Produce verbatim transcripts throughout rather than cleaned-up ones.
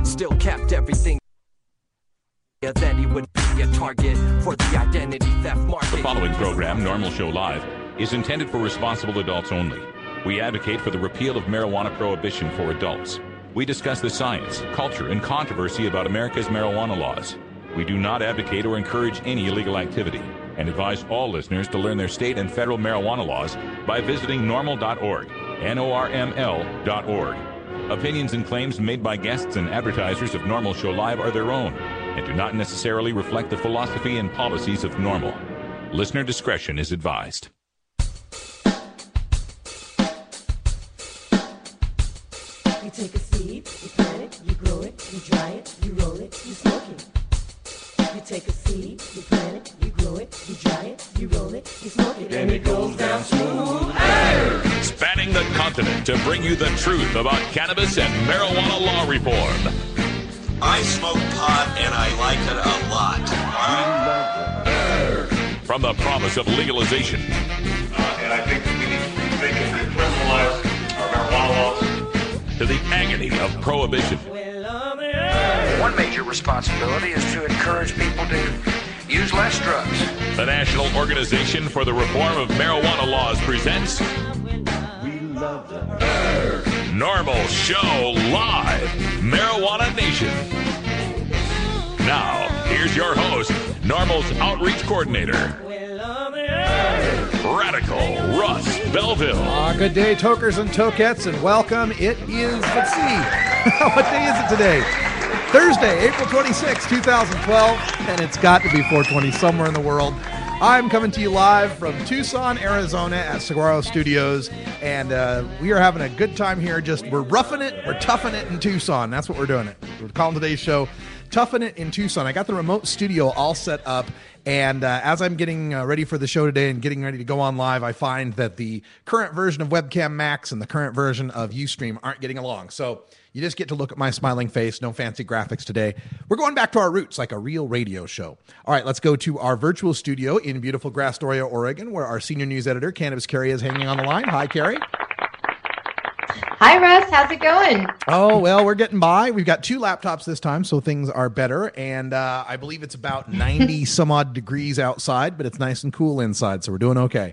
still kept everything. Then he would be a target for the identity theft market. The following program, Normal Show Live, is intended for responsible adults only. We advocate for the repeal of marijuana prohibition for adults. We discuss the science, culture, and controversy about America's marijuana laws. We do not advocate or encourage any illegal activity and advise all listeners to learn their state and federal marijuana laws by visiting normal dot org, N O R M L dot org. Opinions and claims made by guests and advertisers of Normal Show Live are their own and do not necessarily reflect the philosophy and policies of Normal. Listener discretion is advised. You take a seed, you plant it, you grow it, you dry it, you roll it, you smoke it. You take a seed, you plant it, you grow it, you dry it, you roll it, you smoke it, and it goes down smooth. Hey! Spanning the continent to bring you the truth about cannabis and marijuana law reform. I smoke pot and I like it a lot. From the promise of legalization. Uh, and I think that we need to rethink and decriminalize our marijuana laws. To the agony of prohibition. One major responsibility is to encourage people to use less drugs. The National Organization for the Reform of Marijuana Laws presents We love the Normal Show Live, Marijuana Nation. Now, here's your host, Normal's Outreach Coordinator, Radical Russ Belville. Uh, good day, tokers and tokettes, and welcome. It is, let's see, what day is it today? Thursday, April twenty-sixth, twenty twelve, and it's got to be four twenty somewhere in the world. I'm coming to you live from Tucson, Arizona at Saguaro Studios, and uh, we are having a good time here. Just, we're roughing it, we're toughing it in Tucson. That's what we're doing it. We're calling today's show Toughing It in Tucson. I got the remote studio all set up, and uh, as I'm getting uh, ready for the show today and getting ready to go on live, I find that the current version of Webcam Max and the current version of Ustream aren't getting along. So you just get to look at my smiling face, no fancy graphics today. We're going back to our roots, like a real radio show. All right, let's go to our virtual studio in beautiful Grastoria, Oregon, where our senior news editor, Cannabis Carrie, is hanging on the line. Hi, Carrie. Hi, Russ. How's it going? Oh, well, we're getting by. We've got two laptops this time, so things are better. And uh, I believe it's about ninety some odd degrees outside, but it's nice and cool inside, so we're doing okay.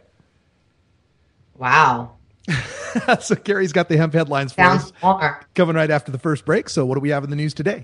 Wow. So Carrie's got the hemp headlines for Sounds us warmer. coming right after the first break. So what do we have in the news today?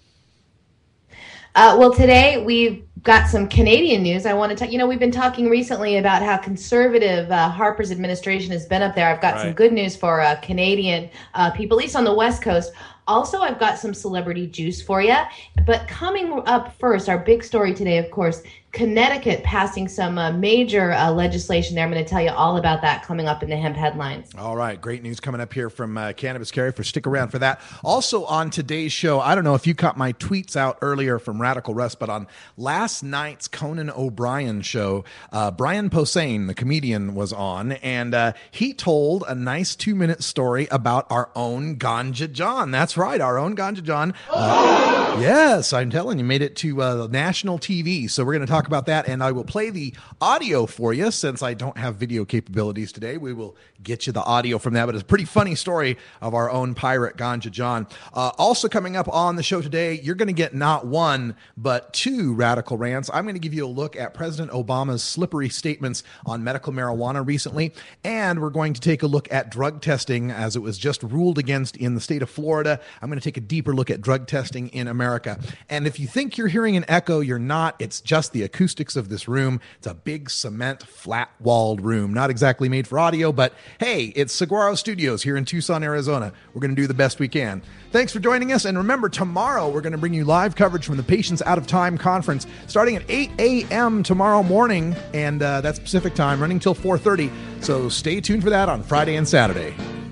Uh, well, today we've got some Canadian news. I want to tell you know, we've been talking recently about how conservative uh, Harper's administration has been up there. I've got Right. some good news for uh, Canadian uh, people, at least on the West Coast. Also, I've got some celebrity juice for you. But coming up first, our big story today, of course, Connecticut passing some uh, major uh, legislation there. I'm going to tell you all about that coming up in the hemp headlines. All right. Great news coming up here from uh, Cannabis Carrie. For stick around for that. Also on today's show, I don't know if you caught my tweets out earlier from Radical Russ, but on last night's Conan O'Brien show, uh, Brian Posehn, the comedian, was on, and uh, he told a nice two-minute story about our own Ganja John. That's right, our own Ganja John. Uh, yes, I'm telling you, made it to uh, national T V. So we're going to talk about that, and I will play the audio for you since I don't have video capabilities today. We will get you the audio from that, but it's a pretty funny story of our own pirate Ganja John. Uh, also coming up on the show today, you're going to get not one, but two radical rants. I'm going to give you a look at President Obama's slippery statements on medical marijuana recently, and we're going to take a look at drug testing as it was just ruled against in the state of Florida. I'm going to take a deeper look at drug testing in America. And if you think you're hearing an echo, you're not. It's just the acoustics of this room. It's a big cement, flat-walled room. Not exactly made for audio, but hey, it's Saguaro Studios here in Tucson, Arizona. We're going to do the best we can. Thanks for joining us. And remember, tomorrow we're going to bring you live coverage from the Patients Out of Time conference starting at eight a.m. tomorrow morning. And uh, that's Pacific time, running till four thirty. So stay tuned for that on Friday and Saturday.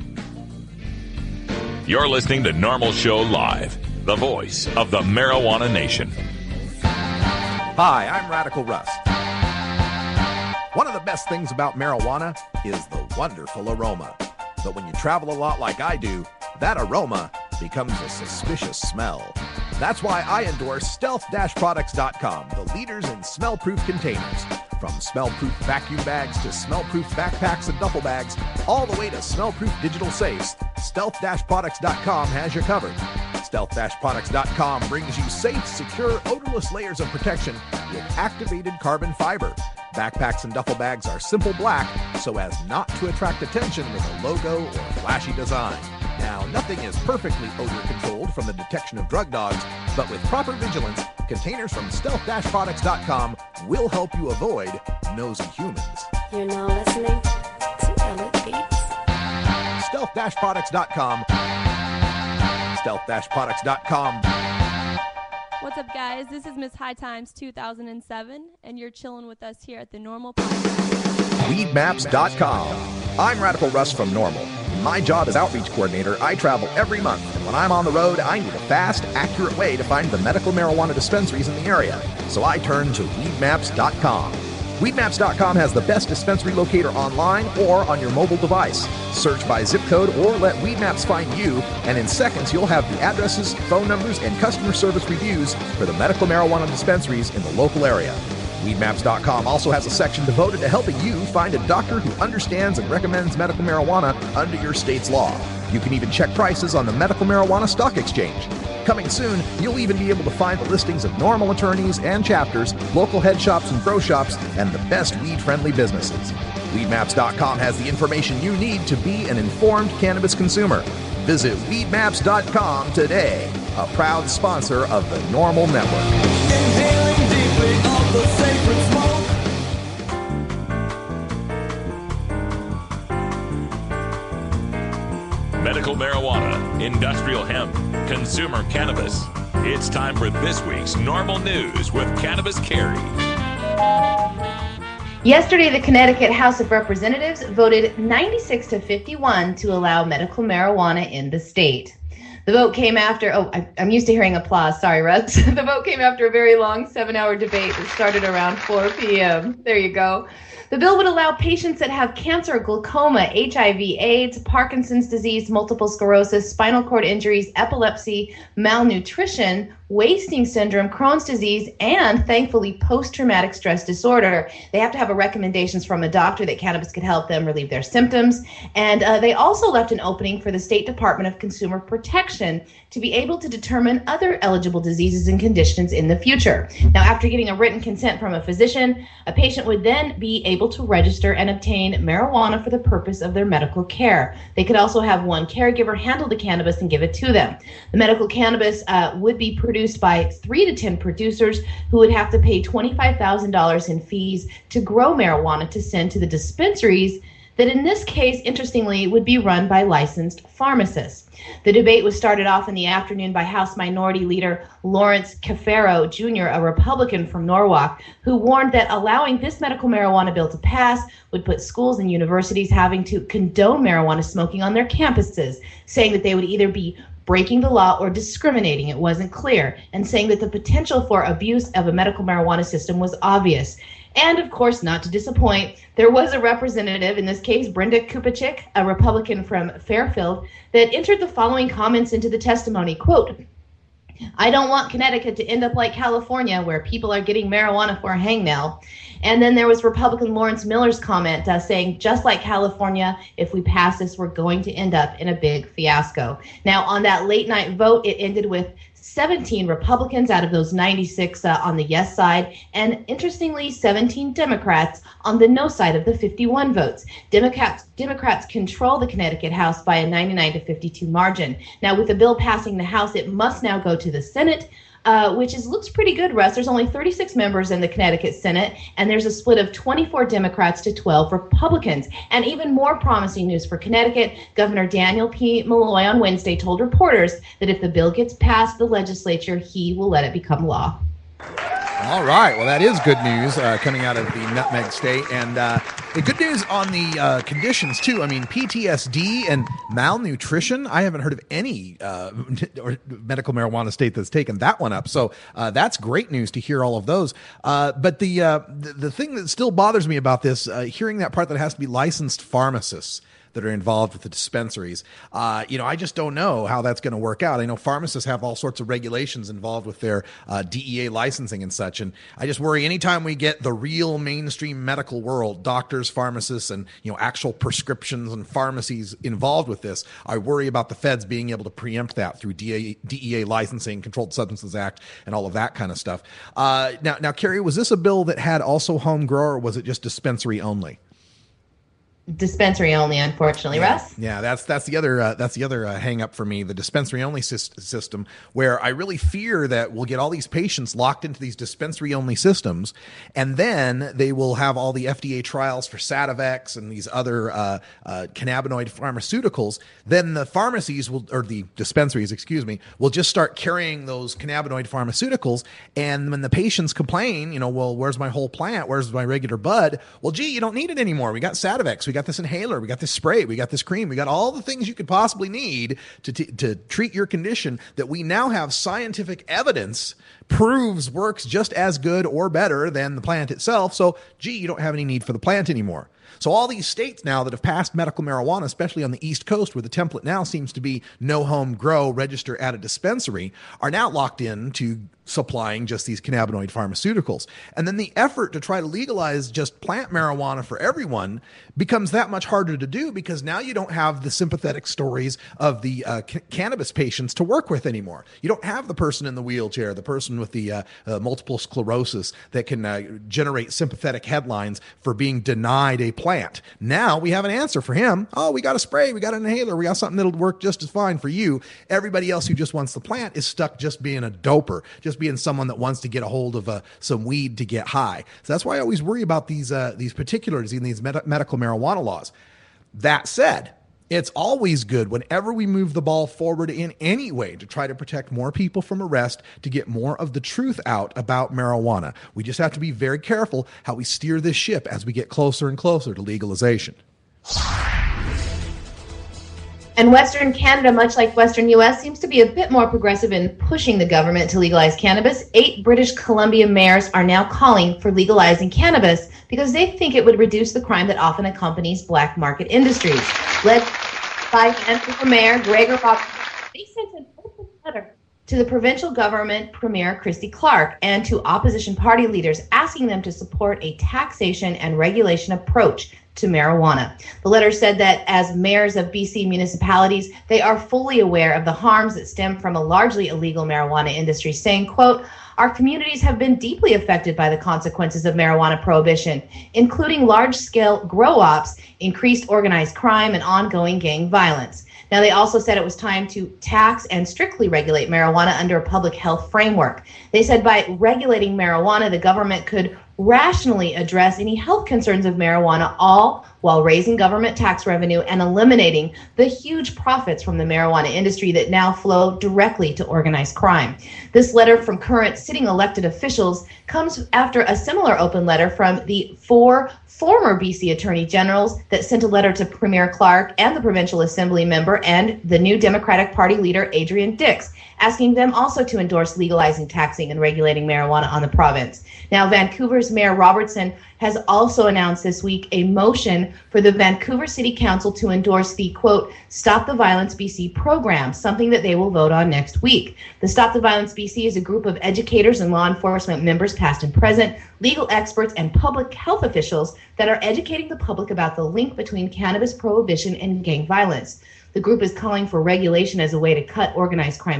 You're listening to Normal Show Live, the voice of the marijuana nation. Hi, I'm Radical Russ. One of the best things about marijuana is the wonderful aroma. But when you travel a lot like I do, that aroma becomes a suspicious smell. That's why I endorse stealth dash products dot com, the leaders in smell-proof containers. From smell-proof vacuum bags to smell-proof backpacks and duffel bags, all the way to smell-proof digital safes, stealth dash products dot com has you covered. Stealth Products dot com brings you safe, secure, odorless layers of protection with activated carbon fiber. Backpacks and duffel bags are simple black so as not to attract attention with a logo or flashy design. Now, nothing is perfectly odor controlled from the detection of drug dogs, but with proper vigilance, containers from Stealth Products dot com will help you avoid nosy humans. You're now listening to Elliot Beats. Stealth Products dot com. Stealth Products dot com. What's up, guys? This is Miss High Times two thousand seven, and you're chilling with us here at the Normal Podcast. Weed Maps dot com. I'm Radical Russ from Normal. My job as outreach coordinator, I travel every month, and when I'm on the road, I need a fast, accurate way to find the medical marijuana dispensaries in the area. So I turn to Weed Maps dot com. Weed Maps dot com has the best dispensary locator online or on your mobile device. Search by zip code or let Weedmaps find you, and in seconds you'll have the addresses, phone numbers, and customer service reviews for the medical marijuana dispensaries in the local area. Weed Maps dot com also has a section devoted to helping you find a doctor who understands and recommends medical marijuana under your state's law. You can even check prices on the Medical Marijuana Stock Exchange. Coming soon, you'll even be able to find the listings of normal attorneys and chapters, local head shops and grow shops, and the best weed-friendly businesses. Weed Maps dot com has the information you need to be an informed cannabis consumer. Visit Weed Maps dot com today, a proud sponsor of the Normal Network. Inhaling deeply of the sacred smoke. Medical marijuana, industrial hemp, consumer cannabis. It's time for this week's Normal News with Cannabis Carrie. Yesterday, the Connecticut House of Representatives voted ninety-six to fifty-one to allow medical marijuana in the state. The vote came after, oh, I, I'm used to hearing applause. Sorry, Russ. The vote came after a very long seven-hour debate that started around four p.m. There you go. The bill would allow patients that have cancer, glaucoma, H I V, AIDS, Parkinson's disease, multiple sclerosis, spinal cord injuries, epilepsy, malnutrition, wasting syndrome, Crohn's disease, and thankfully post-traumatic stress disorder. They have to have a recommendations from a doctor that cannabis could help them relieve their symptoms. And uh, they also left an opening for the State Department of Consumer Protection to be able to determine other eligible diseases and conditions in the future. Now, after getting a written consent from a physician, a patient would then be able to register and obtain marijuana for the purpose of their medical care. They could also have one caregiver handle the cannabis and give it to them. The medical cannabis uh, would be produced by three to ten producers who would have to pay twenty-five thousand dollars in fees to grow marijuana to send to the dispensaries that in this case, interestingly, would be run by licensed pharmacists. The debate was started off in the afternoon by House Minority Leader Lawrence Cafaro Junior, a Republican from Norwalk, who warned that allowing this medical marijuana bill to pass would put schools and universities having to condone marijuana smoking on their campuses, saying that they would either be breaking the law or discriminating. It wasn't clear, and saying that the potential for abuse of a medical marijuana system was obvious. And of course, not to disappoint, there was a representative, in this case, Brenda Kupachik, a Republican from Fairfield, that entered the following comments into the testimony, quote, "I don't want Connecticut to end up like California, where people are getting marijuana for a hangnail." And then there was Republican Lawrence Miller's comment uh, saying, just like California, if we pass this, we're going to end up in a big fiasco. Now, on that late night vote, it ended with seventeen Republicans out of those ninety-six uh, on the yes side, and interestingly, seventeen Democrats on the no side of the fifty-one votes. Democrats Democrats control the Connecticut House by a ninety-nine to fifty-two margin. Now, with the bill passing the House, it must now go to the Senate, uh, which is looks pretty good, Russ. There's only thirty-six members in the Connecticut Senate, and there's a split of twenty-four Democrats to twelve Republicans. And even more promising news for Connecticut, Governor Daniel P. Malloy on Wednesday told reporters that if the bill gets passed the legislature, he will let it become law. All right. Well, that is good news uh, coming out of the Nutmeg State. And uh, good news on the uh, conditions, too. I mean, P T S D and malnutrition. I haven't heard of any uh, or medical marijuana state that's taken that one up. So uh, that's great news to hear all of those. Uh, but the, uh, the the thing that still bothers me about this, uh, hearing that part that it has to be licensed pharmacists. that are involved with the dispensaries. Uh, you know, I just don't know how that's going to work out. I know pharmacists have all sorts of regulations involved with their uh, D E A licensing and such. And I just worry anytime we get the real mainstream medical world, doctors, pharmacists, and, you know, actual prescriptions and pharmacies involved with this, I worry about the feds being able to preempt that through D E A, D E A licensing, Controlled Substances Act, and all of that kind of stuff. Uh, now, now, Carrie, was this a bill that had also home grow, or was it just dispensary only? Dispensary only, unfortunately, yeah. Russ. Yeah, that's that's the other uh, that's the other uh, hang up for me, the dispensary only syst- system, where I really fear that we'll get all these patients locked into these dispensary only systems, and then they will have all the F D A trials for Sativex and these other uh, uh, cannabinoid pharmaceuticals. Then the pharmacies will, or the dispensaries, excuse me, will just start carrying those cannabinoid pharmaceuticals, and when the patients complain, you know, well, where's my whole plant? Where's my regular bud? Well, gee, you don't need it anymore. We got Sativex. We got this inhaler, we got this spray, we got this cream, we got all the things you could possibly need to, t- to treat your condition that we now have scientific evidence proves works just as good or better than the plant itself. So, gee, you don't have any need for the plant anymore. So all these states now that have passed medical marijuana, especially on the East Coast, where the template now seems to be no home grow, register at a dispensary, are now locked in to supplying just these cannabinoid pharmaceuticals. And then the effort to try to legalize just plant marijuana for everyone becomes that much harder to do, because now you don't have the sympathetic stories of the uh, c- cannabis patients to work with anymore. You don't have the person in the wheelchair, the person with the uh, uh, multiple sclerosis that can uh, generate sympathetic headlines for being denied a plant. Now we have an answer for him. Oh, we got a spray, we got an inhaler, we got something that'll work just as fine for you. Everybody else who just wants the plant is stuck just being a doper, just being someone that wants to get a hold of uh, some weed to get high. So that's why I always worry about these uh, these particulars in these med- medical marijuana laws. That said, it's always good whenever we move the ball forward in any way to try to protect more people from arrest, to get more of the truth out about marijuana. We just have to be very careful how we steer this ship as we get closer and closer to legalization. And Western Canada, much like Western U S, seems to be a bit more progressive in pushing the government to legalize cannabis. Eight British Columbia mayors are now calling for legalizing cannabis because they think it would reduce the crime that often accompanies black market industries. Led by Vancouver Mayor Gregor Robertson, they sent an open letter to the provincial government Premier Christy Clark and to opposition party leaders, asking them to support a taxation and regulation approach to marijuana. The letter said that as mayors of B C municipalities, they are fully aware of the harms that stem from a largely illegal marijuana industry, saying, quote, "Our communities have been deeply affected by the consequences of marijuana prohibition, including large-scale grow ops, increased organized crime, and ongoing gang violence." Now, they also said it was time to tax and strictly regulate marijuana under a public health framework. They said by regulating marijuana, the government could rationally address any health concerns of marijuana, all while raising government tax revenue and eliminating the huge profits from the marijuana industry that now flow directly to organized crime. This letter from current sitting elected officials comes after a similar open letter from the four former B C Attorney Generals that sent a letter to Premier Clark and the provincial assembly member and the new Democratic Party leader Adrian Dix, asking them also to endorse legalizing, taxing, and regulating marijuana on the province. Now, Vancouver's Mayor Robertson has also announced this week a motion for the Vancouver City Council to endorse the, quote, Stop the Violence B C program, something that they will vote on next week. The Stop the Violence B C is a group of educators and law enforcement members, past and present, legal experts, and public health officials that are educating the public about the link between cannabis prohibition and gang violence. The group is calling for regulation as a way to cut organized crime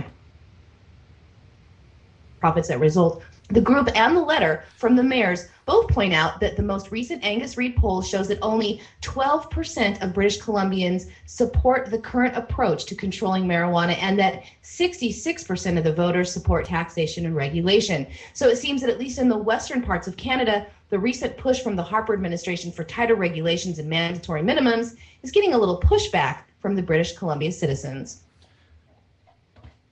profits that result. The group and the letter from the mayors both point out that the most recent Angus Reid poll shows that only twelve percent of British Columbians support the current approach to controlling marijuana, and that sixty-six percent of the voters support taxation and regulation. So it seems that at least in the western parts of Canada, the recent push from the Harper administration for tighter regulations and mandatory minimums is getting a little pushback from the British Columbia citizens.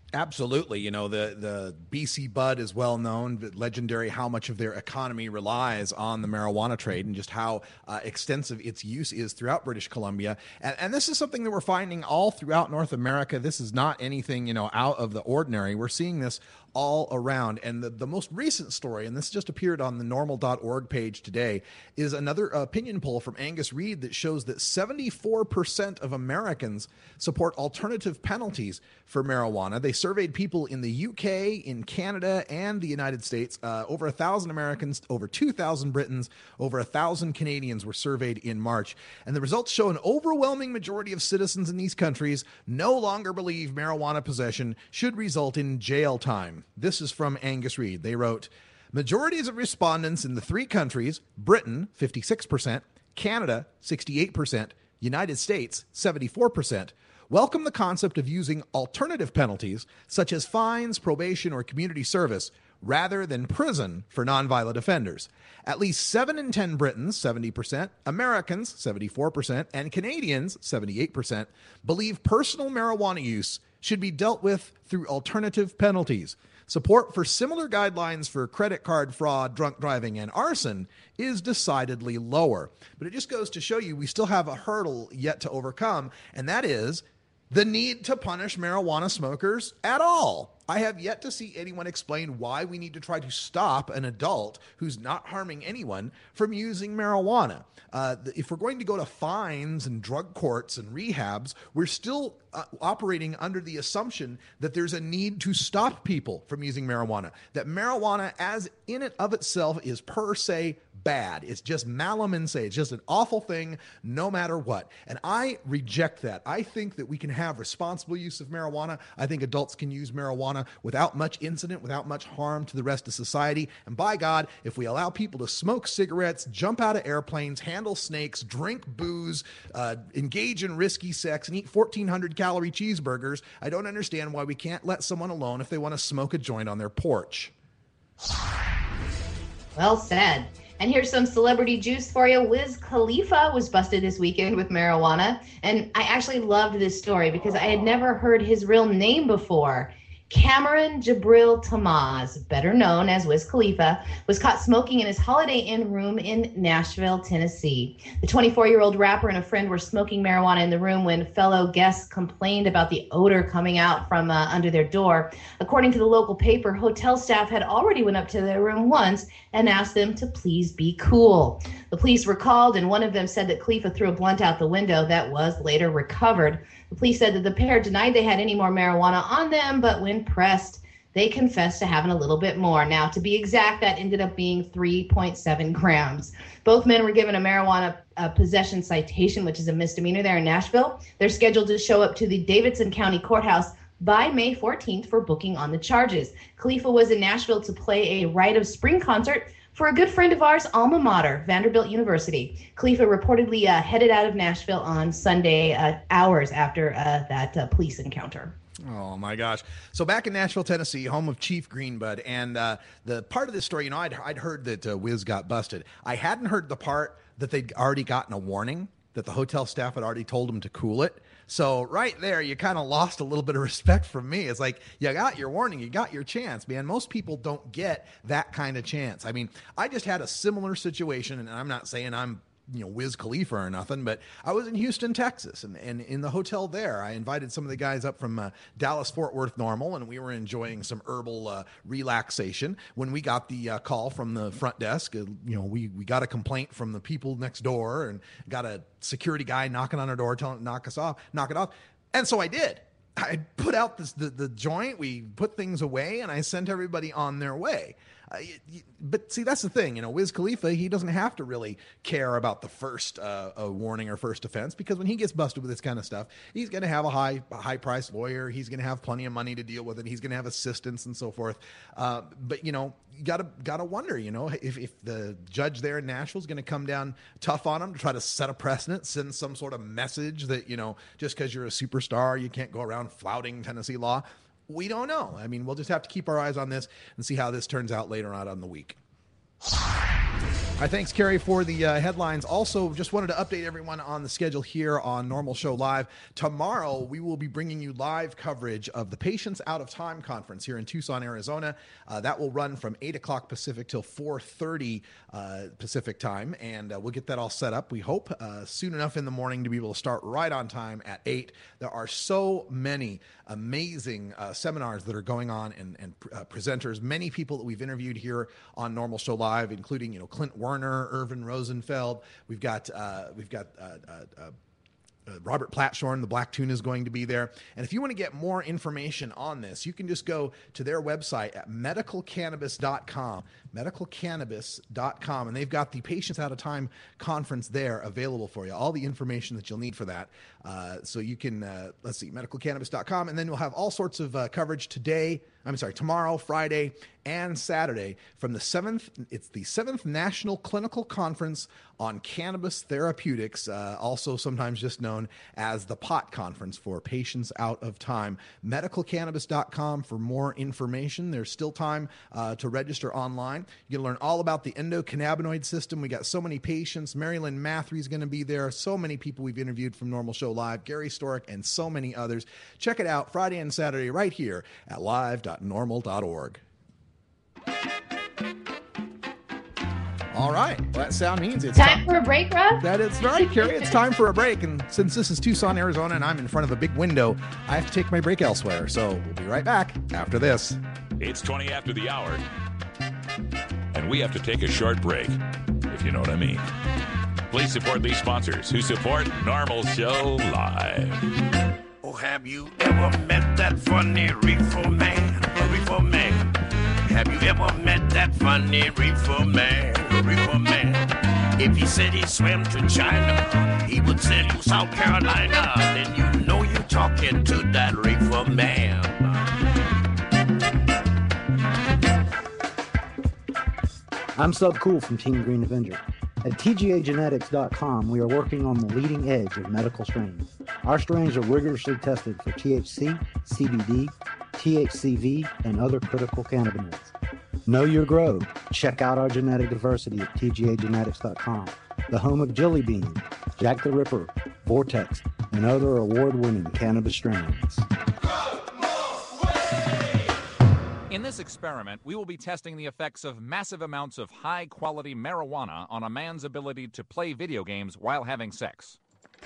Absolutely. You know, the, the B C Bud is well known, legendary, how much of their economy relies on the marijuana trade and just how uh, extensive its use is throughout British Columbia. And, and this is something that we're finding all throughout North America. This is not anything, you know, out of the ordinary. We're seeing this all around. And the, the most recent story, and this just appeared on the normal dot org page today, is another opinion poll from Angus Reid that shows that seventy-four percent of Americans support alternative penalties for marijuana. They surveyed people in the U K, in Canada, and the United States. Uh, over a thousand Americans, over two thousand Britons, over a thousand Canadians were surveyed in March. And the results show an overwhelming majority of citizens in these countries no longer believe marijuana possession should result in jail time. This is from Angus Reid. They wrote, majorities of respondents in the three countries, Britain, fifty-six percent, Canada, sixty-eight percent, United States, seventy-four percent, welcome the concept of using alternative penalties, such as fines, probation, or community service, rather than prison for nonviolent offenders. At least seven in ten Britons, seventy percent, Americans, seventy-four percent, and Canadians, seventy-eight percent, believe personal marijuana use should be dealt with through alternative penalties. Support for similar guidelines for credit card fraud, drunk driving, and arson is decidedly lower. But it just goes to show you we still have a hurdle yet to overcome, and that is the need to punish marijuana smokers at all. I have yet to see anyone explain why we need to try to stop an adult who's not harming anyone from using marijuana. Uh, if we're going to go to fines and drug courts and rehabs, we're still uh, operating under the assumption that there's a need to stop people from using marijuana, that marijuana as in and of itself is per se bad. It's just malum in se. It's just an awful thing no matter what. And I reject that. I think that we can have responsible use of marijuana. I think adults can use marijuana without much incident, without much harm to the rest of society. And by God, if we allow people to smoke cigarettes, jump out of airplanes, handle snakes, drink booze, uh, engage in risky sex, and eat fourteen hundred calorie cheeseburgers, I don't understand why we can't let someone alone if they want to smoke a joint on their porch. Well said. And here's some celebrity juice for you. Wiz Khalifa was busted this weekend with marijuana. And I actually loved this story because I had never heard his real name before. Cameron Jabril Tamaz, better known as Wiz Khalifa, was caught smoking in his Holiday Inn room in Nashville, Tennessee. The twenty-four-year-old rapper and a friend were smoking marijuana in the room when fellow guests complained about the odor coming out from uh, under their door. According to the local paper, hotel staff had already went up to their room once and asked them to please be cool. The police were called, and one of them said that Khalifa threw a blunt out the window that was later recovered. The police said that the pair denied they had any more marijuana on them, but when pressed, they confessed to having a little bit more. Now, to be exact, that ended up being three point seven grams. Both men were given a marijuana uh, possession citation, which is a misdemeanor there in Nashville. They're scheduled to show up to the Davidson County Courthouse by May fourteenth for booking on the charges. Khalifa was in Nashville to play a Rite of Spring concert for a good friend of ours, alma mater, Vanderbilt University. Khalifa reportedly uh, headed out of Nashville on Sunday, uh, hours after uh, that uh, police encounter. Oh, my gosh. So back in Nashville, Tennessee, home of Chief Greenbud, and uh, the part of this story, you know, I'd, I'd heard that uh, Wiz got busted. I hadn't heard the part that they'd already gotten a warning, that the hotel staff had already told him to cool it. So right there, you kind of lost a little bit of respect from me. It's like, you got your warning, you got your chance, man. Most people don't get that kind of chance. I mean, I just had a similar situation, and I'm not saying I'm, you know, Wiz Khalifa or nothing, but I was in Houston, Texas, and, and in the hotel there, I invited some of the guys up from uh, Dallas Fort Worth Normal, and we were enjoying some herbal uh, relaxation when we got the uh, call from the front desk. Uh, you know, we, we got a complaint from the people next door and got a security guy knocking on our door, telling knock us off, knock it off. And so I did. I put out this, the, the joint, we put things away, and I sent everybody on their way. Uh, but see, that's the thing, you know, Wiz Khalifa, he doesn't have to really care about the first uh, a warning or first offense, because when he gets busted with this kind of stuff, he's going to have a high, a high priced lawyer. He's going to have plenty of money to deal with it. He's going to have assistants and so forth. Uh, but, you know, you gotta, gotta wonder, you know, if, if the judge there in Nashville is going to come down tough on him to try to set a precedent, send some sort of message that, you know, just because you're a superstar, you can't go around flouting Tennessee law. We don't know. I mean, we'll just have to keep our eyes on this and see how this turns out later on on the week. All right, thanks, Carrie, for the uh, headlines. Also, just wanted to update everyone on the schedule here on Normal Show Live. Tomorrow, we will be bringing you live coverage of the Patients Out of Time Conference here in Tucson, Arizona. Uh, that will run from eight o'clock Pacific till four thirty uh, Pacific time, and uh, we'll get that all set up, we hope, uh, soon enough in the morning to be able to start right on time at eight. There are so many amazing uh, seminars that are going on and, and uh, presenters, many people that we've interviewed here on Normal Show Live, including, you know, Clint Werner, Irvin Rosenfeld. We've got uh, we've got uh, uh, uh, Uh, Robert Platshorn, the Black Tuna, is going to be there. And if you want to get more information on this, you can just go to their website at medical cannabis dot com, medical cannabis dot com, and they've got the Patients Out of Time conference there available for you, all the information that you'll need for that. Uh, so you can, uh, let's see, medical cannabis dot com, and then we'll have all sorts of uh, coverage today, I'm sorry, tomorrow, Friday, and Saturday from the seventh, it's the seventh National Clinical Conference on Cannabis Therapeutics, uh, also sometimes just known as the POT Conference for Patients Out of Time. medical cannabis dot com for more information. There's still time uh, to register online. You can learn all about the endocannabinoid system. We got so many patients. Marilyn Mathry is going to be there. So many people we've interviewed from Normal Show Live, Gary Storick, and so many others. Check it out Friday and Saturday right here at live dot normal dot org. All right. Well, that sound means it's time, time for a break, Russ? That is right, Carrie. It's time for a break. And since this is Tucson, Arizona, and I'm in front of a big window, I have to take my break elsewhere. So we'll be right back after this. It's twenty after the hour, and we have to take a short break, if you know what I mean. Please support these sponsors who support Normal Show Live. Oh, have you ever met that funny reefer man? A reefer man. Have you ever met that funny reefer man? A reefer man. If he said he swam to China, he would send you South Carolina. Then you know you're talking to that reefer man. I'm Sub Cool from Team Green Avenger. At T G A genetics dot com, we are working on the leading edge of medical strains. Our strains are rigorously tested for T H C, C B D, T H C V, and other critical cannabinoids. Know your grow. Check out our genetic diversity at T G A genetics dot com, the home of Jelly Bean, Jack the Ripper, Vortex, and other award-winning cannabis strains. In this experiment, we will be testing the effects of massive amounts of high-quality marijuana on a man's ability to play video games while having sex.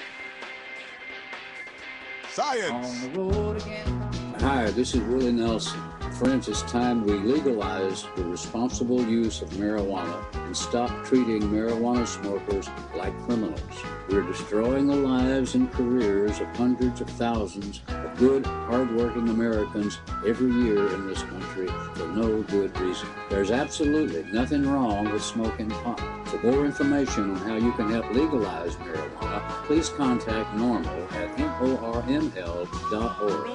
Science! On the road again. Hi, this is Willie Nelson. Friends, it's time we legalize the responsible use of marijuana and stop treating marijuana smokers like criminals. We're destroying the lives and careers of hundreds of thousands of good, hardworking Americans every year in this country for no good reason. There's absolutely nothing wrong with smoking pot. For more information on how you can help legalize marijuana, please contact NORML at N O R M L dot org.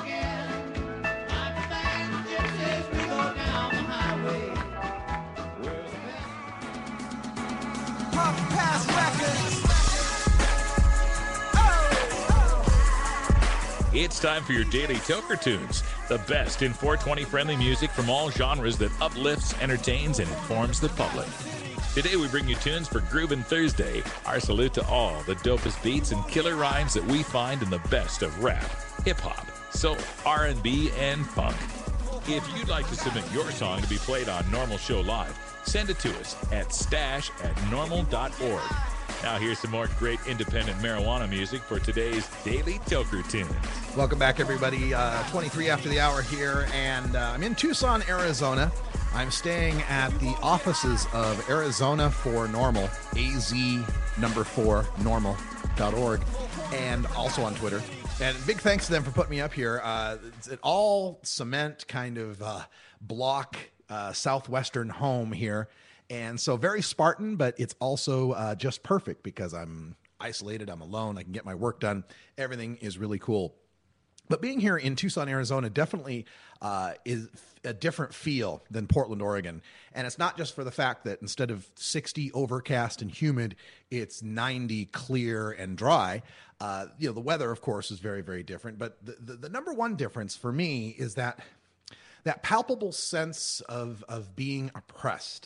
It's time for your daily Toker Tunes, the best in four twenty friendly music from all genres that uplifts, entertains, and informs the public. Today we bring you tunes for Groovin' Thursday. Our salute to all the dopest beats and killer rhymes that we find in the best of rap, hip-hop, soul, R and B, and funk. If you'd like to submit your song to be played on Normal Show Live, send it to us at stash at normal dot org. Now here's some more great independent marijuana music for today's Daily Toker Tunes. Welcome back, everybody. Uh, twenty-three after the hour here, and uh, I'm in Tucson, Arizona. I'm staying at the offices of Arizona for Normal, A Z number four, normal dot org, and also on Twitter. And big thanks to them for putting me up here. Uh, it's an all cement kind of uh, block uh, southwestern home here. And so very Spartan, but it's also uh, just perfect because I'm isolated, I'm alone, I can get my work done. Everything is really cool. But being here in Tucson, Arizona definitely uh, is a different feel than Portland, Oregon. And it's not just for the fact that instead of sixty overcast and humid, it's ninety clear and dry. Uh, you know, the weather, of course, is very, very different. But the, the, the number one difference for me is that that palpable sense of, of being oppressed.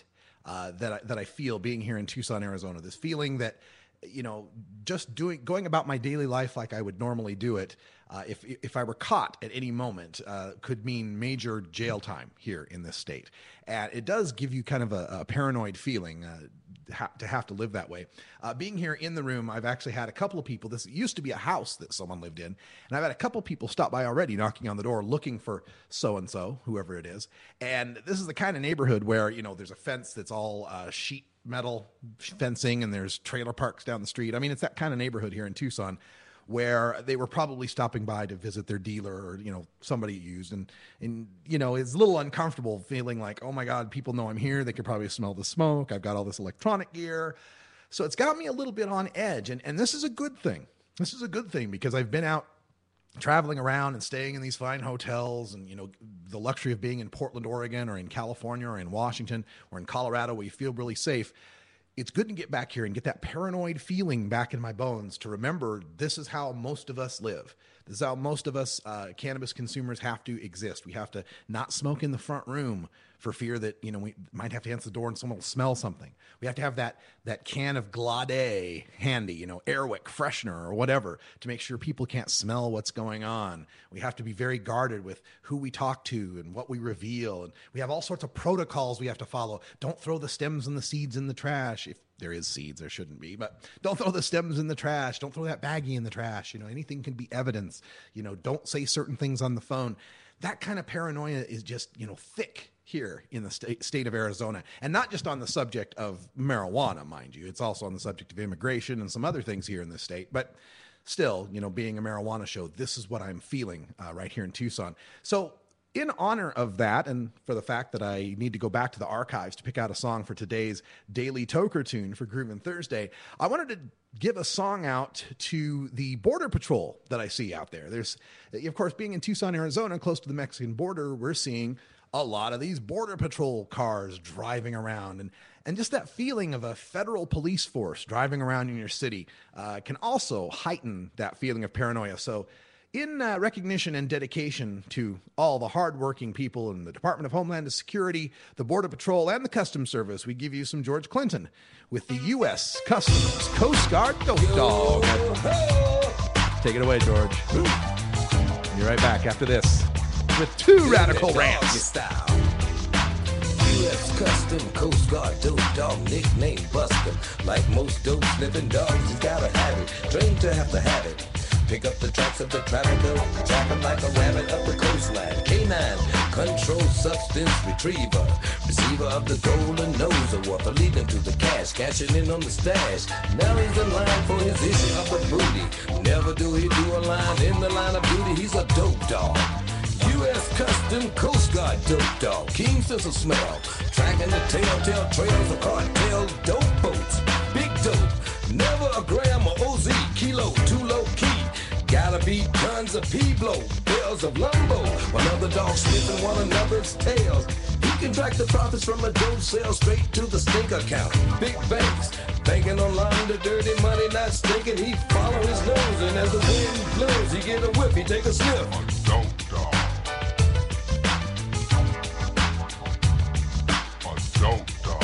uh, that I, that I feel being here in Tucson, Arizona. This feeling that, you know, just doing going about my daily life like I would normally do it, uh, if if I were caught at any moment, uh, could mean major jail time here in this state. And it does give you kind of a, a paranoid feeling uh, ha- to have to live that way. Uh, being here in the room, I've actually had a couple of people. This used to be a house that someone lived in, and I've had a couple of people stop by already, knocking on the door, looking for so and so, whoever it is. And this is the kind of neighborhood where, you know, there's a fence that's all uh, sheet metal fencing, and there's trailer parks down the street. I mean, it's that kind of neighborhood here in Tucson, where they were probably stopping by to visit their dealer or, you know, somebody used. And, and, you know, it's a little uncomfortable feeling like, oh my God, people know I'm here. They could probably smell the smoke. I've got all this electronic gear. So it's got me a little bit on edge. And, and this is a good thing. This is a good thing because I've been out traveling around and staying in these fine hotels, and, you know, the luxury of being in Portland, Oregon, or in California, or in Washington, or in Colorado, where you feel really safe. It's good to get back here and get that paranoid feeling back in my bones to remember this is how most of us live. This is how most of us uh, cannabis consumers have to exist. We have to not smoke in the front room for fear that, you know, we might have to answer the door and someone will smell something. We have to have that that can of Glade handy, you know, Airwick freshener or whatever, to make sure people can't smell what's going on. We have to be very guarded with who we talk to and what we reveal. And we have all sorts of protocols we have to follow. Don't throw the stems and the seeds in the trash. If there is seeds, there shouldn't be, but don't throw the stems in the trash. Don't throw that baggie in the trash. You know, anything can be evidence. You know, don't say certain things on the phone. That kind of paranoia is just, you know, thick here in the state, state of Arizona. And not just on the subject of marijuana, mind you. It's also on the subject of immigration and some other things here in the state. But still, you know, being a marijuana show, this is what I'm feeling uh, right here in Tucson. So in honor of that, and for the fact that I need to go back to the archives to pick out a song for today's Daily Toker Tune for Groovin' Thursday, I wanted to give a song out to the Border Patrol that I see out there. There's, of course, being in Tucson, Arizona, close to the Mexican border, we're seeing a lot of these Border Patrol cars driving around. And, and just that feeling of a federal police force driving around in your city uh, can also heighten that feeling of paranoia. So in uh, recognition and dedication to all the hardworking people in the Department of Homeland Security, the Border Patrol, and the Customs Service, we give you some George Clinton with the U S Customs Coast Guard Dope Dog. Take it away, George. Be right back after this with two radical rants. U S Custom Coast Guard Dope Dog, nickname Buster. Like most dope sniffing dogs, he's gotta have it. Trained to have to have it. Pick up the tracks of the trafficker, trapping like a rabbit up the coastline. K nine, control substance retriever, receiver of the golden nose award for leading to the cash, cashing in on the stash. Now he's in line for his issue of the booty. Never do he do a line in the line of duty. He's a dope dog. U S Custom Coast Guard Dope Dog, keen sense of smell, tracking the telltale trails of cartel dope boats. Big dope, never a gram of O Z, kilo, too low key. Gotta be tons of P-blow, bells of lumbo, while other dogs sniffing one another's tails. He can track the profits from a dope sale straight to the stink account. Big banks, banking on line the dirty money not stinking. He follow his nose, and as the wind blows, he get a whiff, he take a sniff. Dope dog. Dope dog.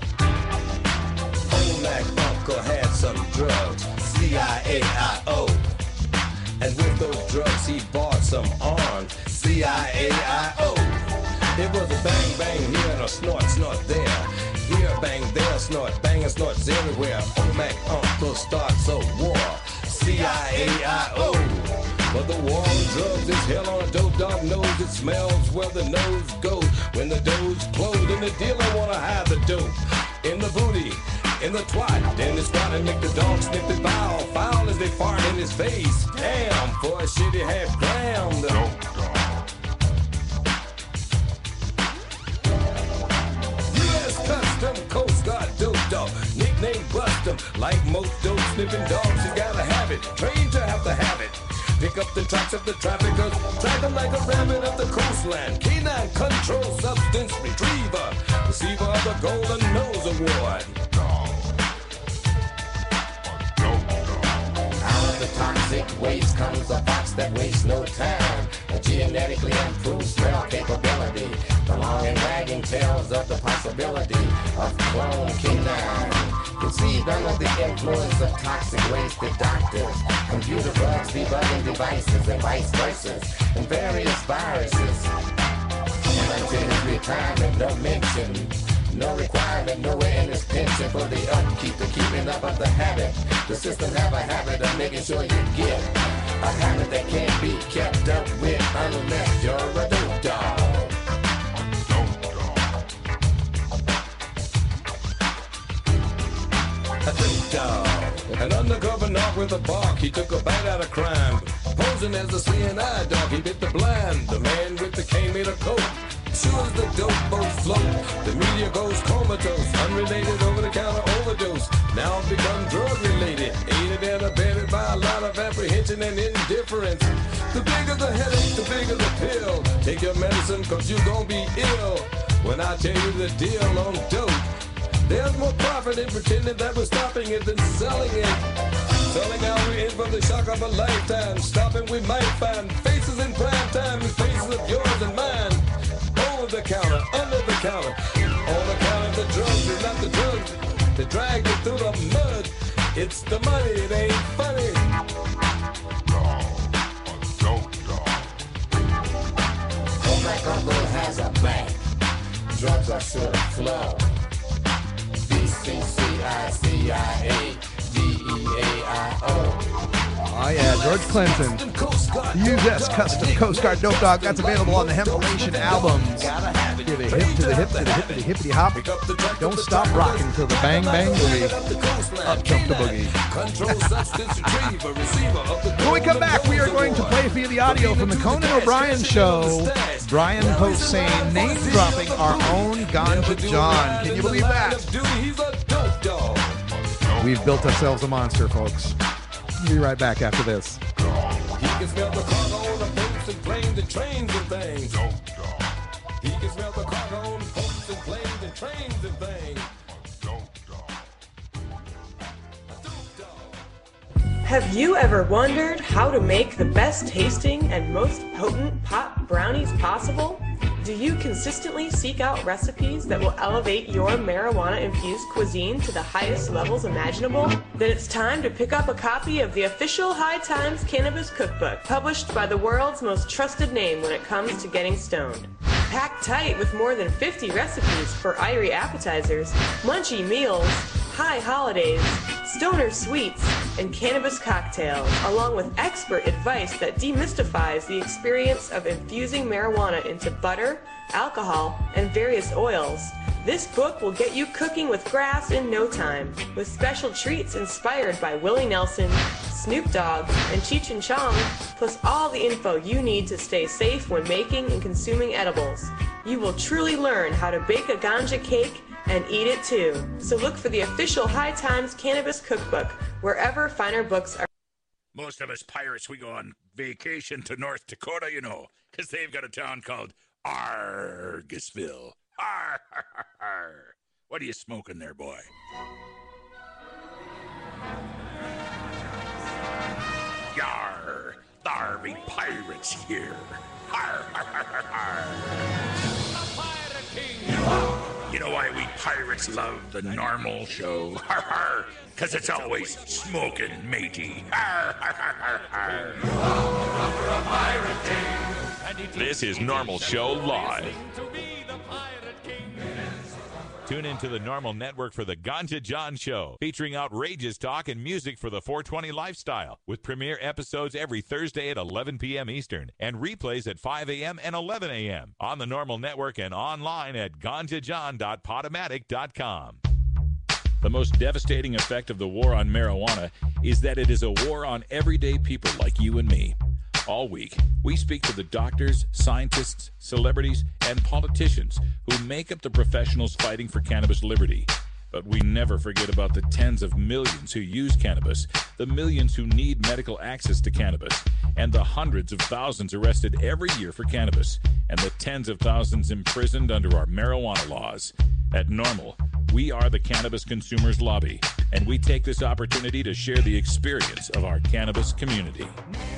Old Mac Uncle had some drugs, C I A I O. And with those drugs he bought some arms, C I A I O. It was a bang bang here and a snort snort there. Here bang, there snort, bang and snorts everywhere. Old Mac Uncle starts a war, C I A I O. But the war on drugs is hell on a dope dog nose. It smells where the nose goes. When the doors close and the dealer wanna hide the dope in the booty, in the twat, then the squad and make the dog sniff the foul. Foul as they fart in his face. Damn, for a shitty half gram. Dope dog. U S Custom Coast Guard Dope Dog, nickname Buster. Like most dope sniffing dogs, you gotta have it. Trained to have to have it. Pick up the tracks of the traffickers, track them like a rabbit up the coastline. K nine control substance retriever, receiver of the Golden Nose Award. Out of the toxic waste comes a fox that wastes no time. A genetically improved smell capability. The long and wagging tales of the possibility of clone canine. Conceived under the influence of toxic wasted doctors, computer bugs, debugging devices, and vice versa, and various viruses. And until his retirement, no mention, no requirement, nowhere in his pension for the upkeep, the keeping up of the habit. The system have a habit of making sure you get a habit that can't be kept up with unless you're a dope dog. A dope dog. An undercover knock with a bark, he took a bite out of crime. Posing as a C N I dog, he bit the blind. The man with the cane made a coat. Soon as the dope boats float, the media goes comatose. Unrelated over-the-counter overdose. Now become drug-related. Aided and abetted by a lot of apprehension and indifference. The bigger the headache, the bigger the pill. Take your medicine cause you gon' be ill. When I tell you the deal on dope, there's more profit in pretending that we're stopping it than selling it. Selling out, we're in for the shock of a lifetime. Stopping, we might find faces in prime time, faces of yours and mine. Over the counter, under the counter, on the counter, the drugs is not the drugs that drag you through the mud. It's the money, it ain't funny. Oh, my uncle has a bank. Drugs are sure to flow. B C C I C I A D E A I O. Oh yeah, George Clinton. U S Custom Coast Guard Dope Dog. That's available on the Hempilation albums. Give a hip to the hip to the hip to the hippity hop. Don't stop rocking till the bang bang boogie. Up jump the boogie. When we come back, we are going to play for you the audio from the Conan O'Brien show. Brian Posehn name dropping our own Ganja John. Can you believe that? We've built ourselves a monster, folks. We'll be right back after this. He can smell the cargo on the boats and planes and trains and things. He can smell the cargo on boats and planes and trains and things. Have you ever wondered how to make the best tasting and most potent pot brownies possible? Do you consistently seek out recipes that will elevate your marijuana-infused cuisine to the highest levels imaginable? Then it's time to pick up a copy of the official High Times Cannabis Cookbook, published by the world's most trusted name when it comes to getting stoned. Packed tight with more than fifty recipes for irie appetizers, munchy meals, high holidays, stoner sweets, and cannabis cocktails, along with expert advice that demystifies the experience of infusing marijuana into butter, alcohol, and various oils. This book will get you cooking with grass in no time, with special treats inspired by Willie Nelson, Snoop Dogg, and Cheech and Chong, plus all the info you need to stay safe when making and consuming edibles. You will truly learn how to bake a ganja cake and eat it too. So look for the official High Times Cannabis Cookbook wherever finer books are. Most of us pirates, we go on vacation to North Dakota, you know, because they've got a town called Argosville. Arr, arr, arr, arr. What are you smoking there, boy? Yar, thar be pirates here. Arr, arr, arr, arr. You know why we pirates love the normal show? Har har! Because it's always smoking matey. Har har har har har. This is Normal Show Live. Tune into the Normal Network for the Ganja John Show, featuring outrageous talk and music for the four twenty lifestyle, with premiere episodes every Thursday at eleven p.m. Eastern and replays at five a.m. and eleven a.m. on the Normal Network and online at ganja john dot podomatic dot com. The most devastating effect of the war on marijuana is that it is a war on everyday people like you and me. All week, we speak to the doctors, scientists, celebrities, and politicians who make up the professionals fighting for cannabis liberty. But we never forget about the tens of millions who use cannabis, the millions who need medical access to cannabis, and the hundreds of thousands arrested every year for cannabis, and the tens of thousands imprisoned under our marijuana laws. At Normal, we are the Cannabis Consumers Lobby, and we take this opportunity to share the experience of our cannabis community.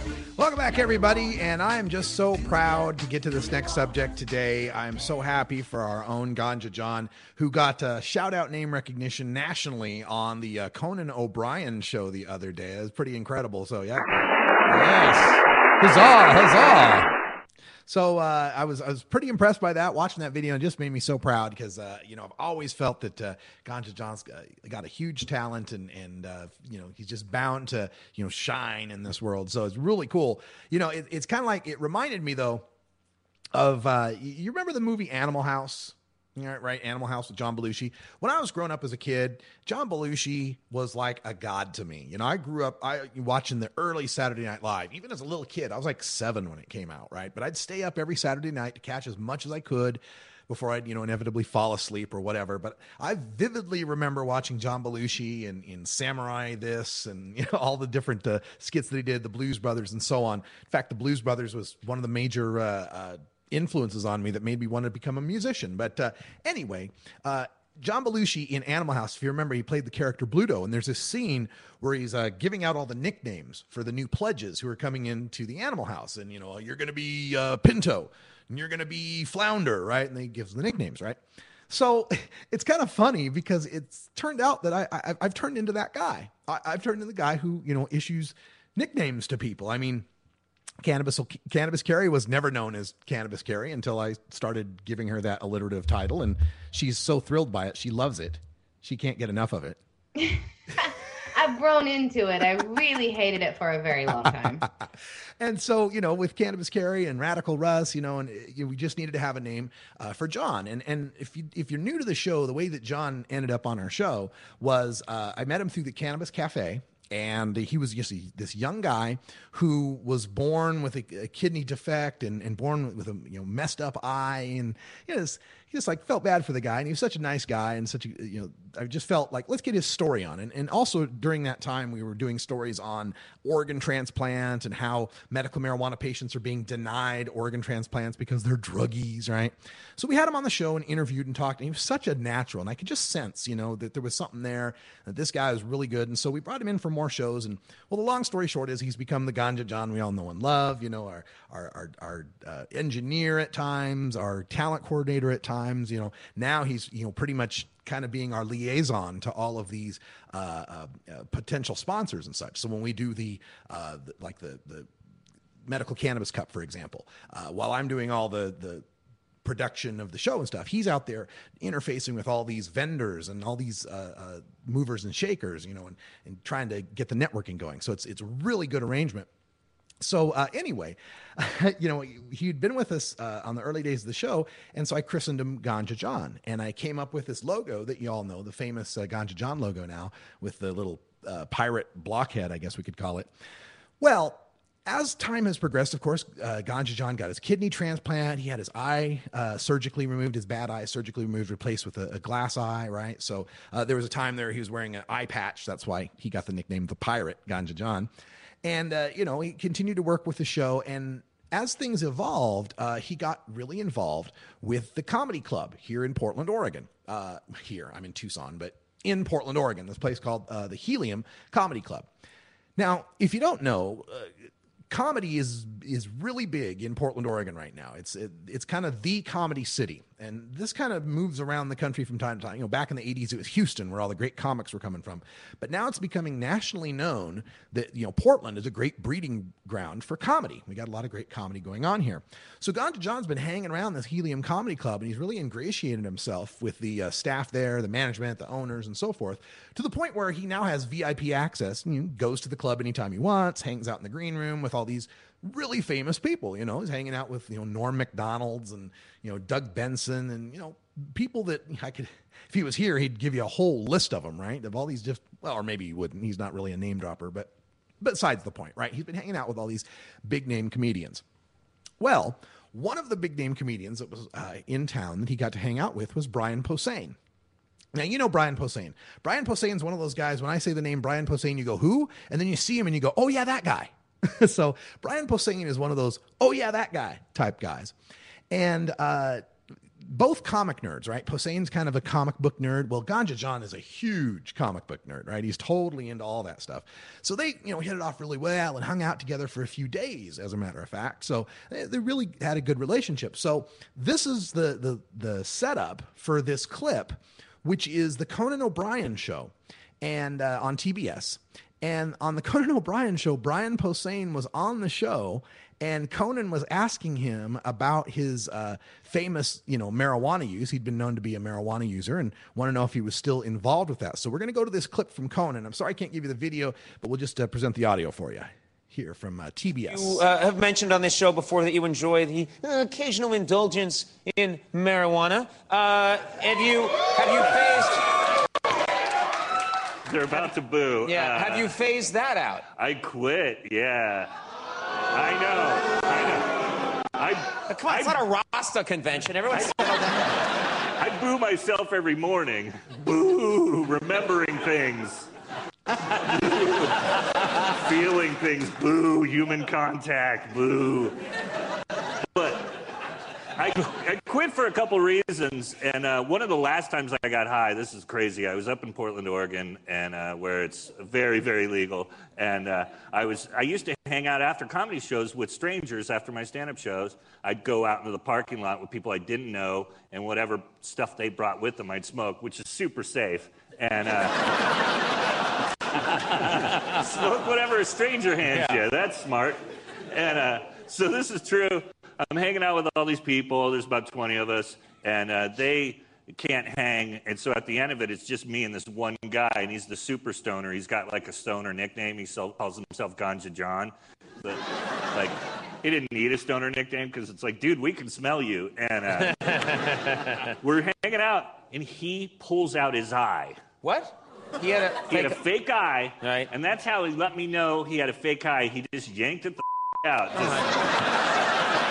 Welcome back, everybody, and I am just so proud to get to this next subject today. I'm so happy for our own Ganja John, who got uh, shout-out name recognition nationally on the uh, Conan O'Brien show the other day. It was pretty incredible, so yeah. Yes. Huzzah, huzzah. So uh, I was I was pretty impressed by that, watching that video, and it just made me so proud because, uh, you know, I've always felt that uh, Ganja John's got, got a huge talent and, and uh, you know, he's just bound to, you know, shine in this world. So it's really cool. You know, it, it's kind of like, it reminded me, though, of, uh, you remember the movie Animal House? Yeah, right. Animal House with John Belushi. When I was growing up as a kid, John Belushi was like a god to me. You know, I grew up I watching the early Saturday Night Live. Even as a little kid, I was like seven when it came out, right? But I'd stay up every Saturday night to catch as much as I could before I'd, you know, inevitably fall asleep or whatever. But I vividly remember watching John Belushi in, in Samurai This and, you know, all the different uh, skits that he did, the Blues Brothers and so on. In fact, the Blues Brothers was one of the major uh, uh influences on me that made me want to become a musician. But uh, anyway, uh, John Belushi in Animal House, if you remember, he played the character Bluto, and there's this scene where he's uh, giving out all the nicknames for the new pledges who are coming into the Animal House. And, you know, you're going to be uh, Pinto, and you're going to be Flounder, right? And he gives the nicknames, right? So it's kind of funny because it's turned out that I, I, I've turned into that guy. I, I've turned into the guy who, you know, issues nicknames to people. I mean, Cannabis Cannabis Carrie was never known as Cannabis Carrie until I started giving her that alliterative title, and she's so thrilled by it. She loves it. She can't get enough of it. I've grown into it. I really hated it for a very long time. And so, you know, with Cannabis Carrie and Radical Russ, you know, and you know, we just needed to have a name uh, for John. And and if you if you're new to the show, the way that John ended up on our show was uh, I met him through the Cannabis Cafe. And he was just a, this young guy who was born with a, a kidney defect and, and born with a you know messed up eye, and you know, this, he just like felt bad for the guy. And he was such a nice guy, and such a you know I just felt like let's get his story on. And and also during that time we were doing stories on organ transplant and how medical marijuana patients are being denied organ transplants because they're druggies, right? So we had him on the show and interviewed and talked, and he was such a natural, and I could just sense you know that there was something there, that this guy was really good. And so we brought him in for more shows. And well, the long story short is he's become the Ganja John we all know and love, you know, our our our, our uh, engineer at times, our talent coordinator at times. You know, now he's you know pretty much kind of being our liaison to all of these uh, uh, uh, potential sponsors and such. So when we do the, uh, the like the the Medical Cannabis Cup, for example, uh, while I'm doing all the the production of the show and stuff, he's out there interfacing with all these vendors and all these uh, uh, movers and shakers, you know, and, and trying to get the networking going. So it's it's a really good arrangement. So uh, anyway, you know, he'd been with us uh, on the early days of the show, and so I christened him Ganja John, and I came up with this logo that you all know, the famous uh, Ganja John logo now, with the little uh, pirate blockhead, I guess we could call it. Well, as time has progressed, of course, uh, Ganja John got his kidney transplant. He had his eye uh, surgically removed, his bad eye surgically removed, replaced with a, a glass eye, right? So uh, there was a time there he was wearing an eye patch. That's why he got the nickname the Pirate, Ganja John. And, uh, you know, he continued to work with the show. And as things evolved, uh, he got really involved with the comedy club here in Portland, Oregon. Uh, here, I'm in Tucson, but in Portland, Oregon, this place called uh, the Helium Comedy Club. Now, if you don't know, uh, comedy is is really big in Portland, Oregon right now. It's it, it's kind of the comedy city. And this kind of moves around the country from time to time. You know, back in the eighties, it was Houston where all the great comics were coming from. But now it's becoming nationally known that, you know, Portland is a great breeding ground for comedy. We got a lot of great comedy going on here. So Ganja John's been hanging around this Helium Comedy Club, and he's really ingratiated himself with the uh, staff there, the management, the owners, and so forth, to the point where he now has V I P access and, you know, goes to the club anytime he wants, hangs out in the green room with all these really famous people. You know, he's hanging out with, you know, Norm Macdonald's and, you know, Doug Benson and, you know, people that I could, if he was here, he'd give you a whole list of them, right? Of all these just, well, or maybe he wouldn't. He's not really a name dropper, but besides the point, right? He's been hanging out with all these big name comedians. Well, one of the big name comedians that was uh, in town that he got to hang out with was Brian Posehn. Now, you know Brian Posehn. Brian Posehn's one of those guys, when I say the name Brian Posehn, you go, who? And then you see him and you go, oh, yeah, that guy. So Brian Posehn is one of those, oh, yeah, that guy type guys. And uh, both comic nerds, right? Poseidon's kind of a comic book nerd. Well, Ganja John is a huge comic book nerd, right? He's totally into all that stuff. So they, you know, hit it off really well and hung out together for a few days, as a matter of fact. So they, they really had a good relationship. So this is the the the setup for this clip, which is the Conan O'Brien show, and uh, on T B S. And on the Conan O'Brien show, Brian Posehn was on the show, and Conan was asking him about his uh, famous, you know, marijuana use. He'd been known to be a marijuana user and want to know if he was still involved with that. So we're going to go to this clip from Conan. I'm sorry I can't give you the video, but we'll just uh, present the audio for you here from uh, T B S. You uh, have mentioned on this show before that you enjoy the uh, occasional indulgence in marijuana. Uh, have you have you phased? They're about to boo. Yeah. Uh, have you phased that out? I quit. Yeah. I know. I know. I, Come on, I, it's not a Rasta convention. Everyone's settled down. I boo myself every morning. Boo. Remembering things. Boo. Feeling things. Boo. Human contact. Boo. But I, I quit for a couple reasons, and uh, one of the last times I got high, this is crazy, I was up in Portland, Oregon, and uh, where it's very, very legal, and uh, I was I used to hang out after comedy shows with strangers after my stand-up shows. I'd go out into the parking lot with people I didn't know, and whatever stuff they brought with them I'd smoke, which is super safe, and uh, smoke whatever a stranger hands Yeah. you, that's smart, and uh, so this is true. I'm hanging out with all these people. There's about twenty of us, and uh, they can't hang. And so at the end of it, it's just me and this one guy, and he's the super stoner. He's got like a stoner nickname. He so, calls himself Ganja John. But like, he didn't need a stoner nickname because it's like, dude, we can smell you. And uh, we're hanging out, and he pulls out his eye. What? He had a He had a fake- fake eye, Right. and that's how he let me know he had a fake eye. He just yanked it the out. Just,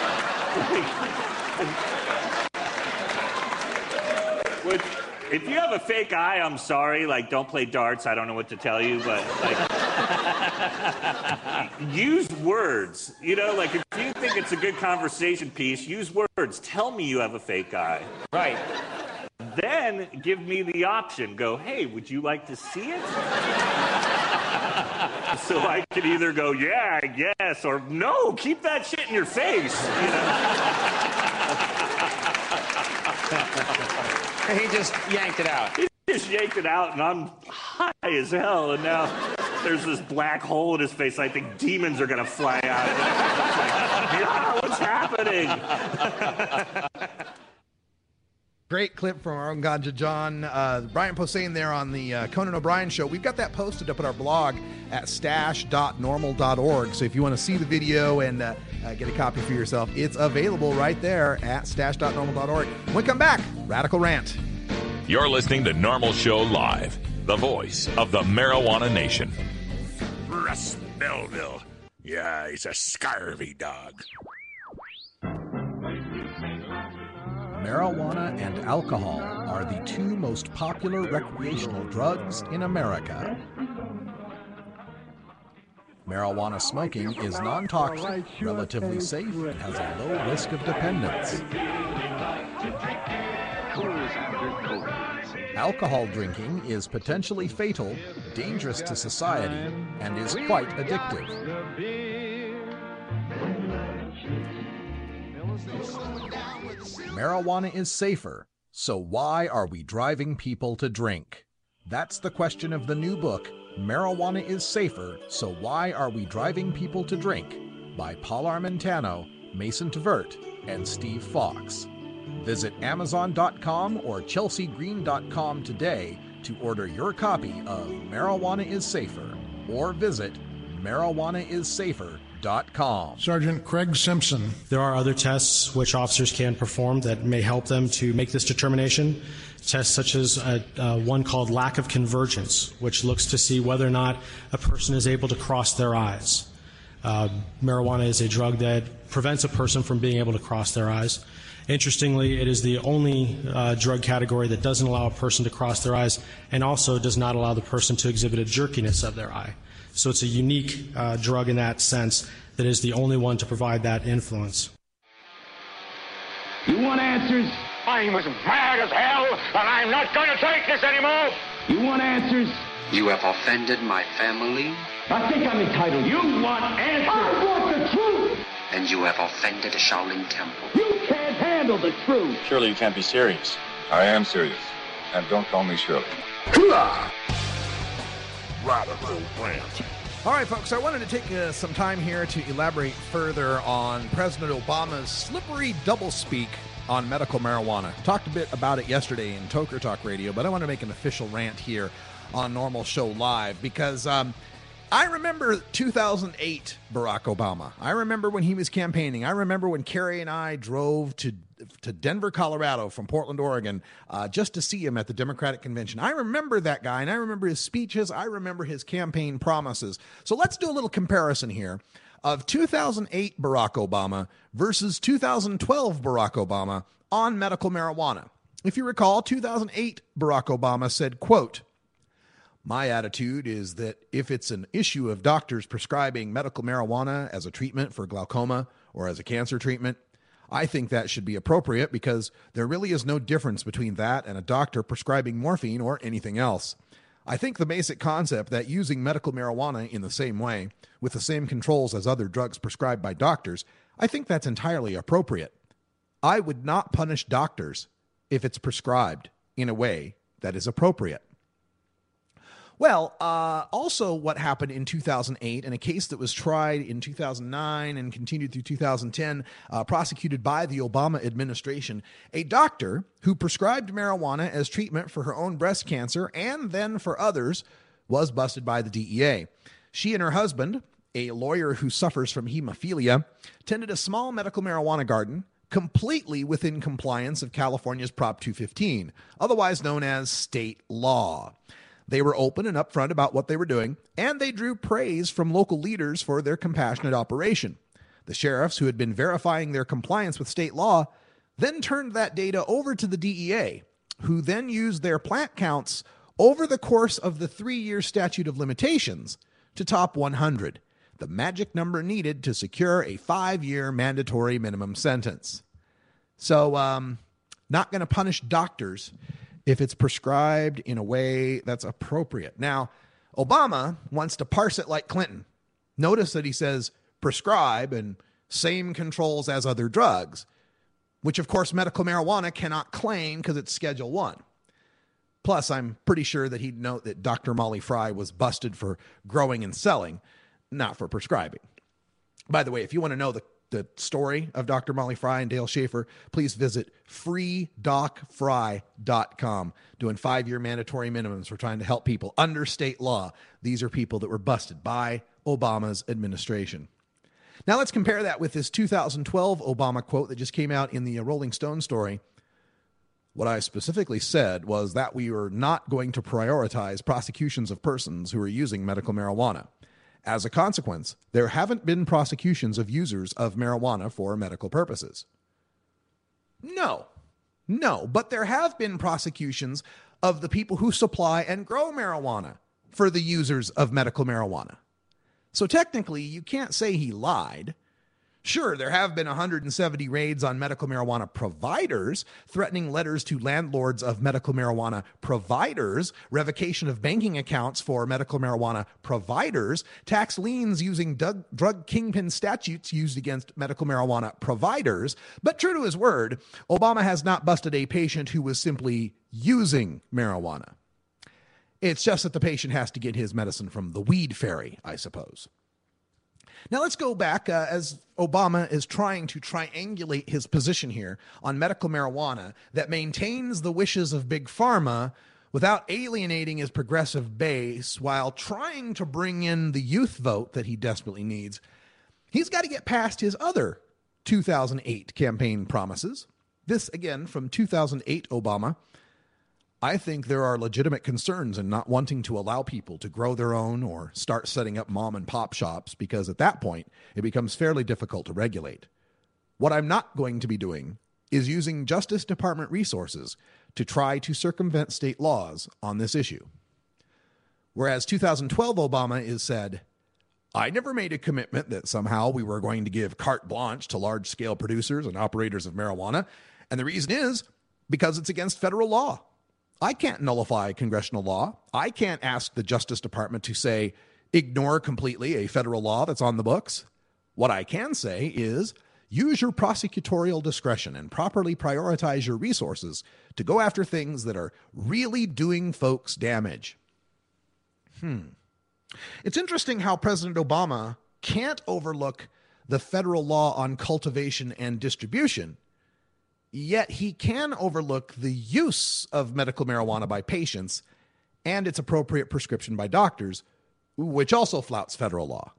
Which, if you have a fake eye, I'm sorry. Like, don't play darts. I don't know what to tell you, but like, use words. You know, like if you think it's a good conversation piece, use words. Tell me you have a fake eye. Right. Then give me the option. Go, hey, would you like to see it? So I could either go, yeah, I guess, or no, keep that shit in your face. You know? He just yanked it out. He just yanked it out, and I'm high as hell, and now there's this black hole in his face. I think demons are going to fly out. Yeah, what's happening? Great clip from our own Ganja John. Uh, Brian Posehn there on the uh, Conan O'Brien show. We've got that posted up at our blog at stash dot normal dot org. So if you want to see the video and uh, uh, get a copy for yourself, it's available right there at stash dot normal dot org. When we come back, Radical Rant. You're listening to Normal Show Live, the voice of the marijuana nation. Russ Belville. Yeah, he's a scurvy dog. Marijuana and alcohol are the two most popular recreational drugs in America. Marijuana smoking is non-toxic, relatively safe, and has a low risk of dependence. Alcohol drinking is potentially fatal, dangerous to society, and is quite addictive. Marijuana is safer, so why are we driving people to drink? That's the question of the new book, Marijuana is Safer, So Why Are We Driving People to Drink? By Paul Armentano, Mason Tvert, and Steve Fox. Visit amazon dot com or chelsea green dot com today to order your copy of Marijuana is Safer, or visit marijuana is safer dot com. Sergeant Craig Simpson. There are other tests which officers can perform that may help them to make this determination. Tests such as uh, uh, one called lack of convergence, which looks to see whether or not a person is able to cross their eyes. Uh, marijuana is a drug that prevents a person from being able to cross their eyes. Interestingly, it is the only uh, drug category that doesn't allow a person to cross their eyes and also does not allow the person to exhibit a jerkiness of their eye. So it's a unique uh, drug in that sense that is the only one to provide that influence. You want answers? I'm as mad as hell, and I'm not going to take this anymore. You want answers? You have offended my family. I think I'm entitled. You want answers? I want the truth. And you have offended the Shaolin Temple. You can't handle the truth. Surely you can't be serious. I am serious. And don't call me Shirley. Radical rant. All right, folks, I wanted to take uh, some time here to elaborate further on President Obama's slippery doublespeak on medical marijuana. Talked a bit about it yesterday in Toker Talk Radio, but I want to make an official rant here on Normal Show Live because um, I remember two thousand eight Barack Obama. I remember when he was campaigning. I remember when Carrie and I drove to to Denver, Colorado from Portland, Oregon, uh, just to see him at the Democratic Convention. I remember that guy, and I remember his speeches. I remember his campaign promises. So let's do a little comparison here of two thousand eight Barack Obama versus two thousand twelve Barack Obama on medical marijuana. If you recall, two thousand eight Barack Obama said, quote, "My attitude is that if it's an issue of doctors prescribing medical marijuana as a treatment for glaucoma or as a cancer treatment, I think that should be appropriate because there really is no difference between that and a doctor prescribing morphine or anything else. I think the basic concept that using medical marijuana in the same way, with the same controls as other drugs prescribed by doctors, I think that's entirely appropriate. I would not punish doctors if it's prescribed in a way that is appropriate." Well, uh, also what happened in two thousand eight in a case that was tried in two thousand nine and continued through two thousand ten, uh, prosecuted by the Obama administration, a doctor who prescribed marijuana as treatment for her own breast cancer and then for others was busted by the D E A. She and her husband, a lawyer who suffers from hemophilia, tended a small medical marijuana garden completely within compliance of California's Prop two fifteen, otherwise known as state law. They were open and upfront about what they were doing, and they drew praise from local leaders for their compassionate operation. The sheriffs, who had been verifying their compliance with state law, then turned that data over to the D E A, who then used their plant counts over the course of the three-year statute of limitations to top one hundred, the magic number needed to secure a five-year mandatory minimum sentence. So, um, not going to punish doctors if it's prescribed in a way that's appropriate. Now, Obama wants to parse it like Clinton. Notice that he says prescribe and same controls as other drugs, which of course medical marijuana cannot claim because it's Schedule One. Plus, I'm pretty sure that he'd note that Doctor Molly Fry was busted for growing and selling, not for prescribing. By the way, if you want to know the the story of Doctor Molly Fry and Dale Schaefer, please visit free doc fry dot com. Doing five-year mandatory minimums. We're trying to help people under state law. These are people that were busted by Obama's administration. Now let's compare that with this two thousand twelve Obama quote that just came out in the Rolling Stone story. What I specifically said was that we were not going to prioritize prosecutions of persons who are using medical marijuana. As a consequence, there haven't been prosecutions of users of marijuana for medical purposes. No, no, but there have been prosecutions of the people who supply and grow marijuana for the users of medical marijuana. So technically, you can't say he lied. Sure, there have been one hundred seventy raids on medical marijuana providers, threatening letters to landlords of medical marijuana providers, revocation of banking accounts for medical marijuana providers, tax liens using drug, drug kingpin statutes used against medical marijuana providers. But true to his word, Obama has not busted a patient who was simply using marijuana. It's just that the patient has to get his medicine from the weed fairy, I suppose. Now let's go back uh, as Obama is trying to triangulate his position here on medical marijuana that maintains the wishes of Big Pharma without alienating his progressive base while trying to bring in the youth vote that he desperately needs. He's got to get past his other two thousand eight campaign promises. This, again, from two thousand eight Obama. I think there are legitimate concerns in not wanting to allow people to grow their own or start setting up mom and pop shops because at that point, it becomes fairly difficult to regulate. What I'm not going to be doing is using Justice Department resources to try to circumvent state laws on this issue. Whereas two thousand twelve Obama is said, I never made a commitment that somehow we were going to give carte blanche to large-scale producers and operators of marijuana. And the reason is because it's against federal law. I can't nullify congressional law. I can't ask the Justice Department to say, ignore completely a federal law that's on the books. What I can say is use your prosecutorial discretion and properly prioritize your resources to go after things that are really doing folks damage. Hmm. It's interesting how President Obama can't overlook the federal law on cultivation and distribution, yet he can overlook the use of medical marijuana by patients and its appropriate prescription by doctors, which also flouts federal law.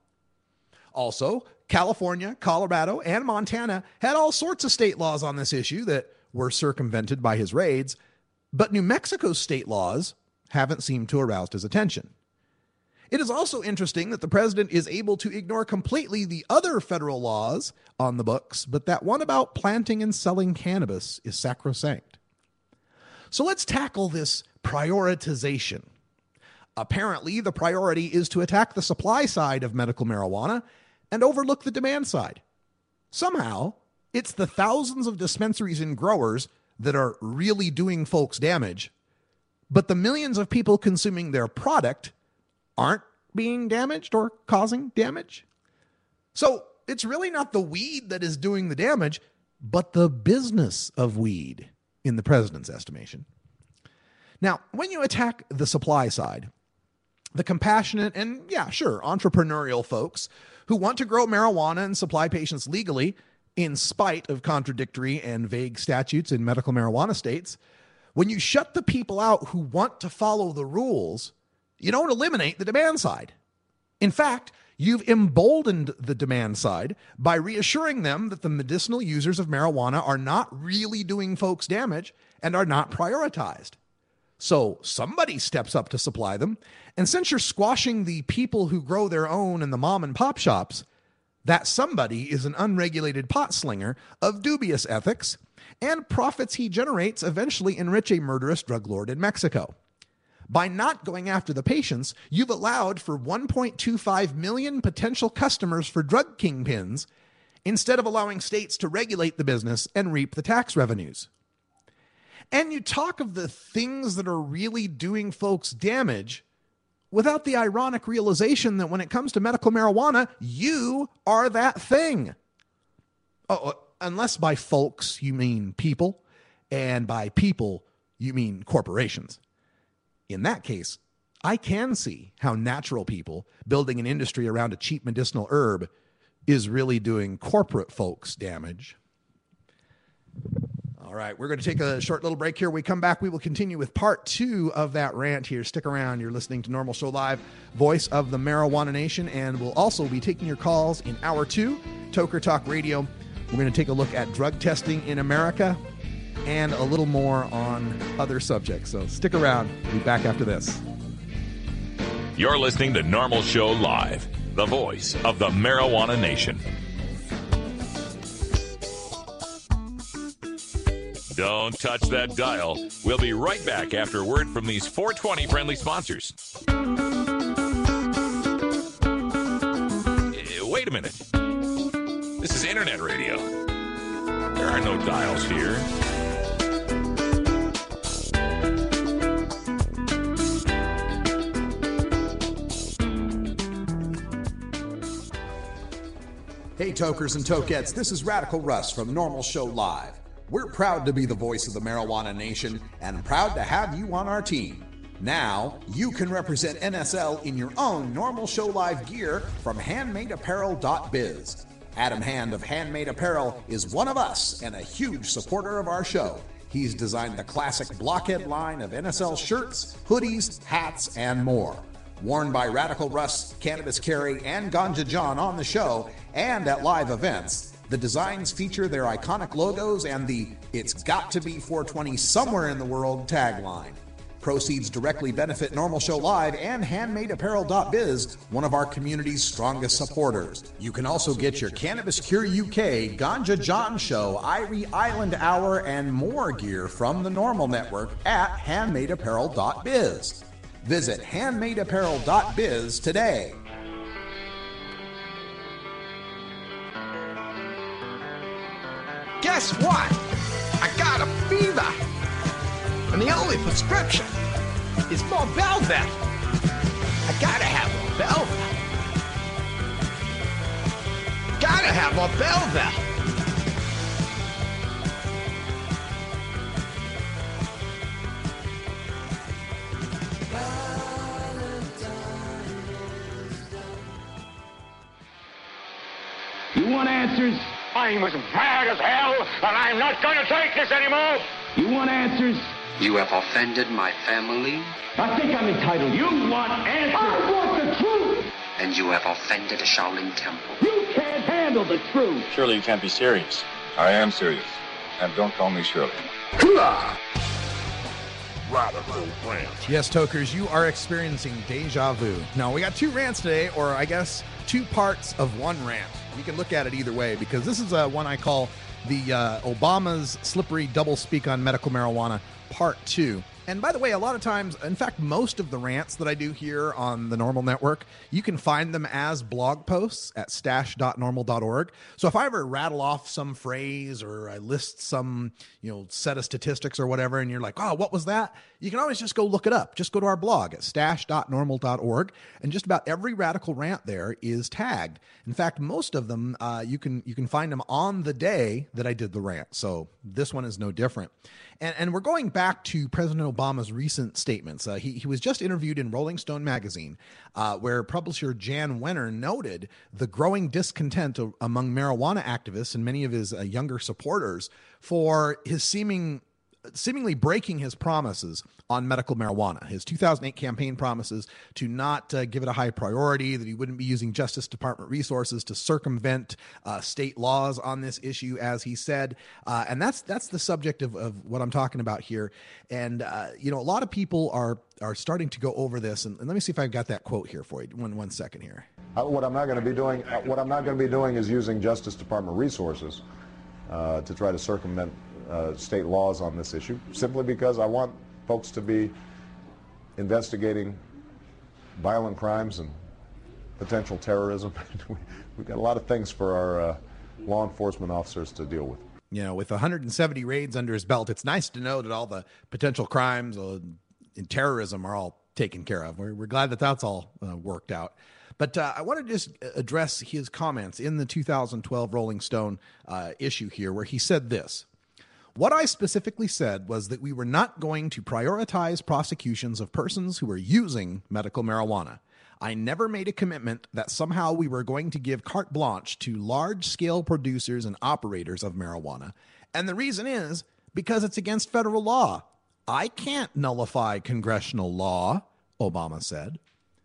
Also, California, Colorado, and Montana had all sorts of state laws on this issue that were circumvented by his raids, but New Mexico's state laws haven't seemed to arouse his attention. It is also interesting that the president is able to ignore completely the other federal laws on the books, but that one about planting and selling cannabis is sacrosanct. So let's tackle this prioritization. Apparently, the priority is to attack the supply side of medical marijuana and overlook the demand side. Somehow, it's the thousands of dispensaries and growers that are really doing folks damage, but the millions of people consuming their product aren't being damaged or causing damage. So it's really not the weed that is doing the damage, but the business of weed, in the president's estimation. Now, when you attack the supply side, the compassionate and, yeah, sure, entrepreneurial folks who want to grow marijuana and supply patients legally in spite of contradictory and vague statutes in medical marijuana states, when you shut the people out who want to follow the rules, you don't eliminate the demand side. In fact, you've emboldened the demand side by reassuring them that the medicinal users of marijuana are not really doing folks damage and are not prioritized. So somebody steps up to supply them, and since you're squashing the people who grow their own in the mom and pop shops, that somebody is an unregulated pot slinger of dubious ethics, and profits he generates eventually enrich a murderous drug lord in Mexico. By not going after the patients, you've allowed for one point two five million potential customers for drug kingpins, instead of allowing states to regulate the business and reap the tax revenues. And you talk of the things that are really doing folks damage without the ironic realization that when it comes to medical marijuana, you are that thing. Oh, unless by folks you mean people, and by people you mean corporations. In that case, I can see how natural people building an industry around a cheap medicinal herb is really doing corporate folks damage. All right, we're going to take a short little break here. When we come back, we will continue with part two of that rant here. Stick around. You're listening to Normal Show Live, voice of the Marijuana Nation, and we'll also be taking your calls in hour two, Toker Talk Radio. We're going to take a look at drug testing in America and a little more on other subjects. So stick around. We'll be back after this. You're listening to Normal Show Live, the voice of the Marijuana Nation. Don't touch that dial. We'll be right back after a word from these four twenty friendly sponsors. Wait a minute. This is internet radio. There are no dials here. Hey, Tokers and Tokettes, this is Radical Russ from Normal Show Live. We're proud to be the voice of the Marijuana Nation and proud to have you on our team. Now, you can represent N S L in your own Normal Show Live gear from handmade apparel dot biz. Adam Hand of Handmade Apparel is one of us and a huge supporter of our show. He's designed the classic blockhead line of N S L shirts, hoodies, hats, and more. Worn by Radical Russ, Cannabis Carry, and Ganja John on the show and at live events, the designs feature their iconic logos and the "It's got to be four twenty somewhere in the world" tagline. Proceeds directly benefit Normal Show Live and handmade apparel dot biz, one of our community's strongest supporters. You can also get your Cannabis Cure U K, Ganja John Show, Irie Island Hour, and more gear from the Normal Network at handmade apparel dot biz. Visit handmade apparel dot biz today. Guess what? I got a fever. And the only prescription is more Belvette. I gotta have more Belvette. Gotta have more Belvette. You want answers? I'm as mad as hell, and I'm not going to take this anymore. You want answers? You have offended my family. I think I'm entitled. You want answers? I want the truth. And you have offended the Shaolin Temple. You can't handle the truth. Surely you can't be serious. I am serious. And don't call me Shirley. Radical rant. Yes, Tokers, you are experiencing deja vu. Now, we got two rants today, or I guess two parts of one rant. You can look at it either way, because this is uh, one I call the uh, Obama's slippery doublespeak on medical marijuana part two. And by the way, a lot of times, in fact, most of the rants that I do here on the Normal Network, you can find them as blog posts at stash dot normal dot org. So if I ever rattle off some phrase or I list some, you know, set of statistics or whatever, and you're like, oh, what was that? You can always just go look it up. Just go to our blog at stash dot normal dot org, and just about every radical rant there is tagged. In fact, most of them, uh, you can you can find them on the day that I did the rant. So this one is no different. And, and we're going back to President Obama's recent statements. Uh, he, he was just interviewed in Rolling Stone magazine, uh, where publisher Jan Wenner noted the growing discontent of, among marijuana activists and many of his uh, younger supporters for his seeming seemingly breaking his promises on medical marijuana. His two thousand eight campaign promises to not uh, give it a high priority, that he wouldn't be using Justice Department resources to circumvent uh, state laws on this issue, as he said. Uh, and that's that's the subject of, of what I'm talking about here. And, uh, you know, a lot of people are are starting to go over this. And, and let me see if I've got that quote here for you. One, one second here. Uh, what I'm not going to be doing, uh, what I'm not going to be doing is using Justice Department resources uh, to try to circumvent Uh, state laws on this issue, simply because I want folks to be investigating violent crimes and potential terrorism. We've got a lot of things for our uh, law enforcement officers to deal with. You know, with one hundred seventy raids under his belt, it's nice to know that all the potential crimes uh, and terrorism are all taken care of. We're, we're glad that that's all uh, worked out. But uh, I want to just address his comments in the two thousand twelve Rolling Stone uh, issue here, where he said this. What I specifically said was that we were not going to prioritize prosecutions of persons who were using medical marijuana. I never made a commitment that somehow we were going to give carte blanche to large-scale producers and operators of marijuana. And the reason is because it's against federal law. I can't nullify congressional law, Obama said.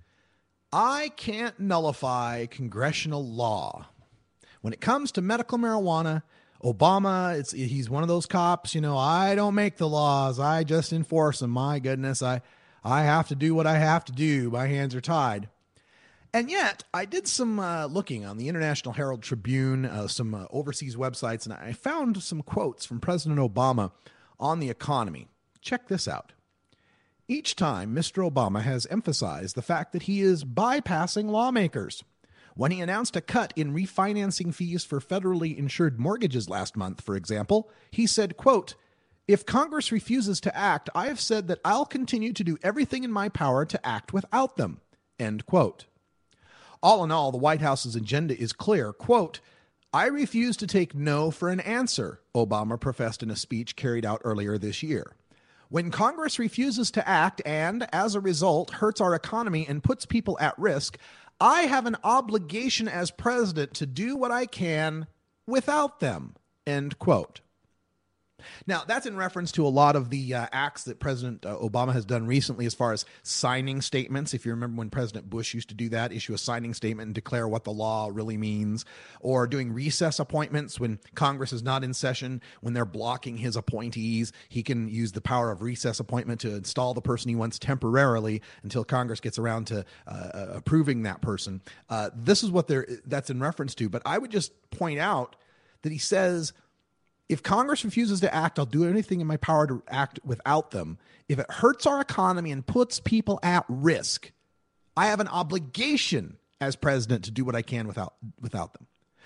I can't nullify congressional law. When it comes to medical marijuana, Obama, it's he's one of those cops, you know, I don't make the laws, I just enforce them. My goodness, I, I have to do what I have to do. My hands are tied. And yet, I did some uh, looking on the International Herald Tribune, uh, some uh, overseas websites, and I found some quotes from President Obama on the economy. Check this out. Each time, Mister Obama has emphasized the fact that he is bypassing lawmakers. When he announced a cut in refinancing fees for federally insured mortgages last month, for example, he said, quote, if Congress refuses to act, I have said that I'll continue to do everything in my power to act without them, end quote. All in all, the White House's agenda is clear. Quote, I refuse to take no for an answer, Obama professed in a speech carried out earlier this year. When Congress refuses to act and, as a result, hurts our economy and puts people at risk, I have an obligation as president to do what I can without them, end quote. Now, that's in reference to a lot of the uh, acts that President uh, Obama has done recently as far as signing statements. If you remember when President Bush used to do that, issue a signing statement and declare what the law really means, or doing recess appointments when Congress is not in session, when they're blocking his appointees, he can use the power of recess appointment to install the person he wants temporarily until Congress gets around to uh, approving that person. Uh, this is what they're, that's in reference to. But I would just point out that he says, if Congress refuses to act, I'll do anything in my power to act without them. If it hurts our economy and puts people at risk, I have an obligation as president to do what I can without without them.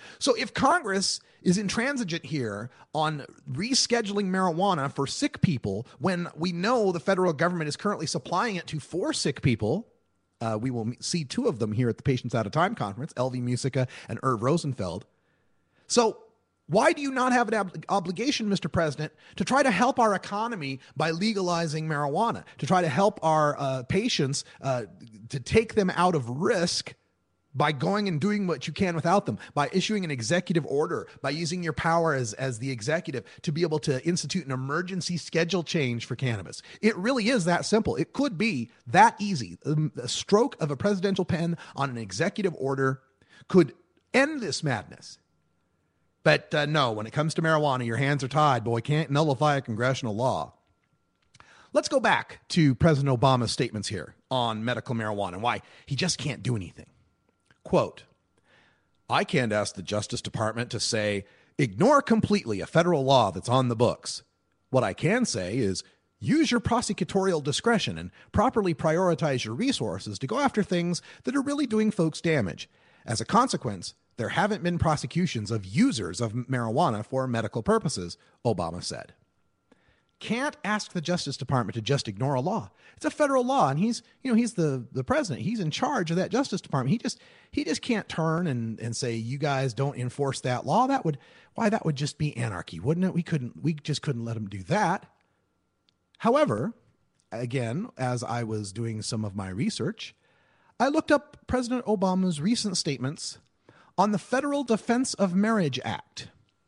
So if Congress is intransigent here on rescheduling marijuana for sick people when we know the federal government is currently supplying it to four sick people, uh, we will see two of them here at the Patients Out of Time conference, L V Musica and Irv Rosenfeld. So why do you not have an ob- obligation, Mister President, to try to help our economy by legalizing marijuana, to try to help our uh, patients, uh, to take them out of risk by going and doing what you can without them, by issuing an executive order, by using your power as, as the executive to be able to institute an emergency schedule change for cannabis? It really is that simple. It could be that easy. A stroke of a presidential pen on an executive order could end this madness. But uh, no, when it comes to marijuana, your hands are tied. Boy, can't nullify a congressional law. Let's go back to President Obama's statements here on medical marijuana and why he just can't do anything. Quote, I can't ask the Justice Department to say, ignore completely a federal law that's on the books. What I can say is use your prosecutorial discretion and properly prioritize your resources to go after things that are really doing folks damage. As a consequence, there haven't been prosecutions of users of marijuana for medical purposes, Obama said. Can't ask the Justice Department to just ignore a law. It's a federal law, and he's, you know, he's the, the president. He's in charge of that Justice Department. He just he just can't turn and, and say, you guys don't enforce that law. That would why that would just be anarchy, wouldn't it? We couldn't we just couldn't let him do that. However, again, as I was doing some of my research, I looked up President Obama's recent statements on the Federal Defense of Marriage Act.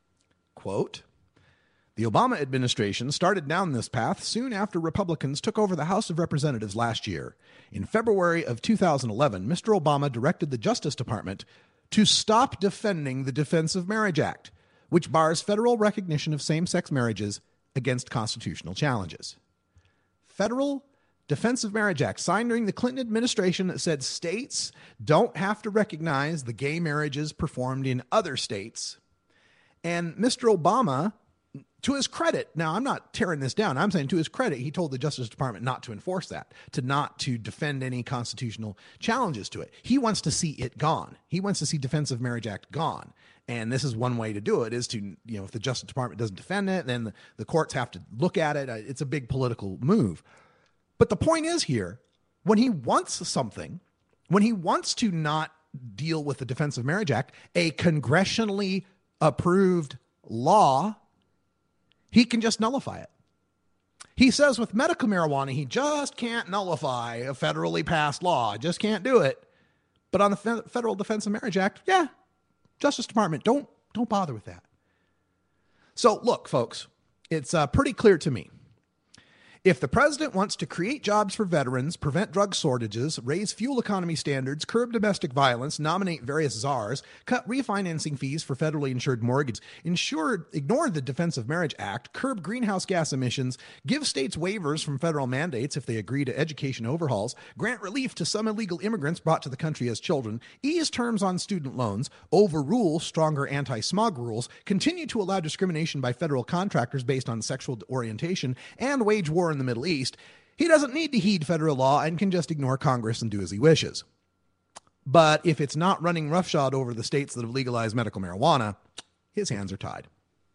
Quote, the Obama administration started down this path soon after Republicans took over the House of Representatives last year. In February of two thousand eleven, Mister Obama directed the Justice Department to stop defending the Defense of Marriage Act, which bars federal recognition of same-sex marriages against constitutional challenges. Federal Defense of Marriage Act, signed during the Clinton administration, that said states don't have to recognize the gay marriages performed in other states. And Mister Obama, to his credit, now I'm not tearing this down, I'm saying to his credit, he told the Justice Department not to enforce that, to not to defend any constitutional challenges to it. He wants to see it gone. He wants to see Defense of Marriage Act gone. And this is one way to do it, is to, you know, if the Justice Department doesn't defend it, then the, the courts have to look at it. It's a big political move. But the point is here, when he wants something, when he wants to not deal with the Defense of Marriage Act, a congressionally approved law, he can just nullify it. He says with medical marijuana, he just can't nullify a federally passed law. Just can't do it. But on the Fe- Federal Defense of Marriage Act, yeah, Justice Department, don't, don't bother with that. So look, folks, it's uh, pretty clear to me. If the president wants to create jobs for veterans, prevent drug shortages, raise fuel economy standards, curb domestic violence, nominate various czars, cut refinancing fees for federally insured mortgages, ensure, ignore the Defense of Marriage Act, curb greenhouse gas emissions, give states waivers from federal mandates if they agree to education overhauls, grant relief to some illegal immigrants brought to the country as children, ease terms on student loans, overrule stronger anti-smog rules, continue to allow discrimination by federal contractors based on sexual orientation, and wage war in the Middle East, he doesn't need to heed federal law and can just ignore Congress and do as he wishes. But if it's not running roughshod over the states that have legalized medical marijuana, his hands are tied.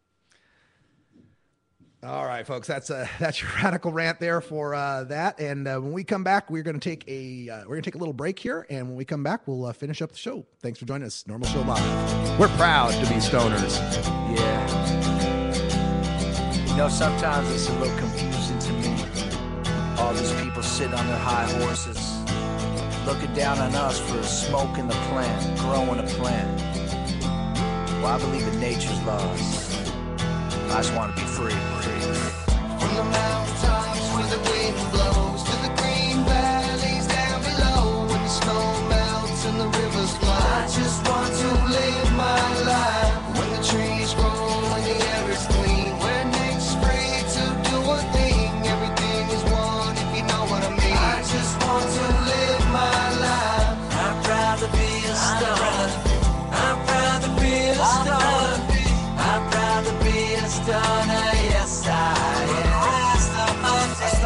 All right, folks, that's a that's your radical rant there for uh, that. And uh, when we come back, we're going to take a uh, we're going to take a little break here, and when we come back, we'll uh, finish up the show. Thanks for joining us, Normal Show Live. We're proud to be stoners. Yeah. You know, sometimes it's a little confusing to me. All these people sitting on their high horses, looking down on us for smoking the plant, growing a plant. Well, I believe in nature's laws. I just want to be free. From the mountaintops where the wind blows to the green valleys down below, when the snow melts and the rivers flow. I just want to live my life when the trees grow and the air is clean, where nature's free to do a thing. Everything is one, if you know what I mean. I just want to live my life. I'm proud to be a stoner. I'm proud to be a stoner. I'm proud to be a stoner. Yes, I am.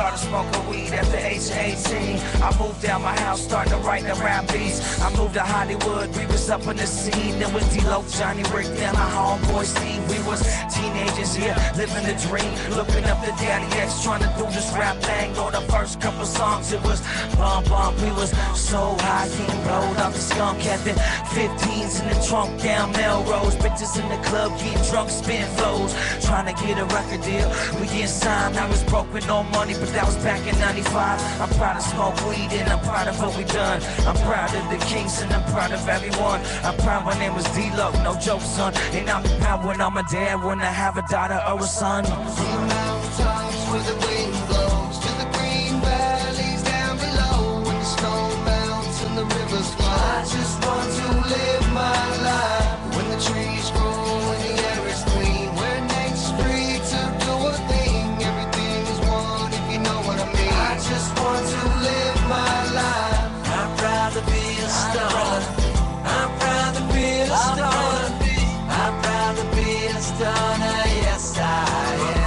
started smoking weed at the age of eighteen. I moved out my house, started to write the rap beats. I moved to Hollywood, we was up in the scene. Then with D-Lo, Johnny Rick, then my homeboy Steve. We was teenagers here, living the dream. Looking up to Daddy X, trying to do this rap thing. On the first couple songs, it was bump bump. We was so high, getting rolled off the skunk at the fifteens in the trunk down Melrose. Bitches in the club, getting drunk, spin flows. Trying to get a record deal, we get signed. I was broke with no money, but that was back in ninety-five. I'm proud to smoke weed and I'm proud of what we done. I'm proud of the Kings and I'm proud of everyone. I'm proud my name was D-Lo, no joke, son. And I'm proud when I'm a dad, when I have a daughter or a son. From the mountaintops where the wind blows to the green valleys down below, when the snow melts and the rivers flow. I just want to live my life when the trees grow and the air is clean, where nature's free to do a thing. Everything is one if you know what I mean. I just want to live my life. I'm proud to be a stoner. I'm proud to be a stoner. I'm proud to be a stoner. Yes, I am.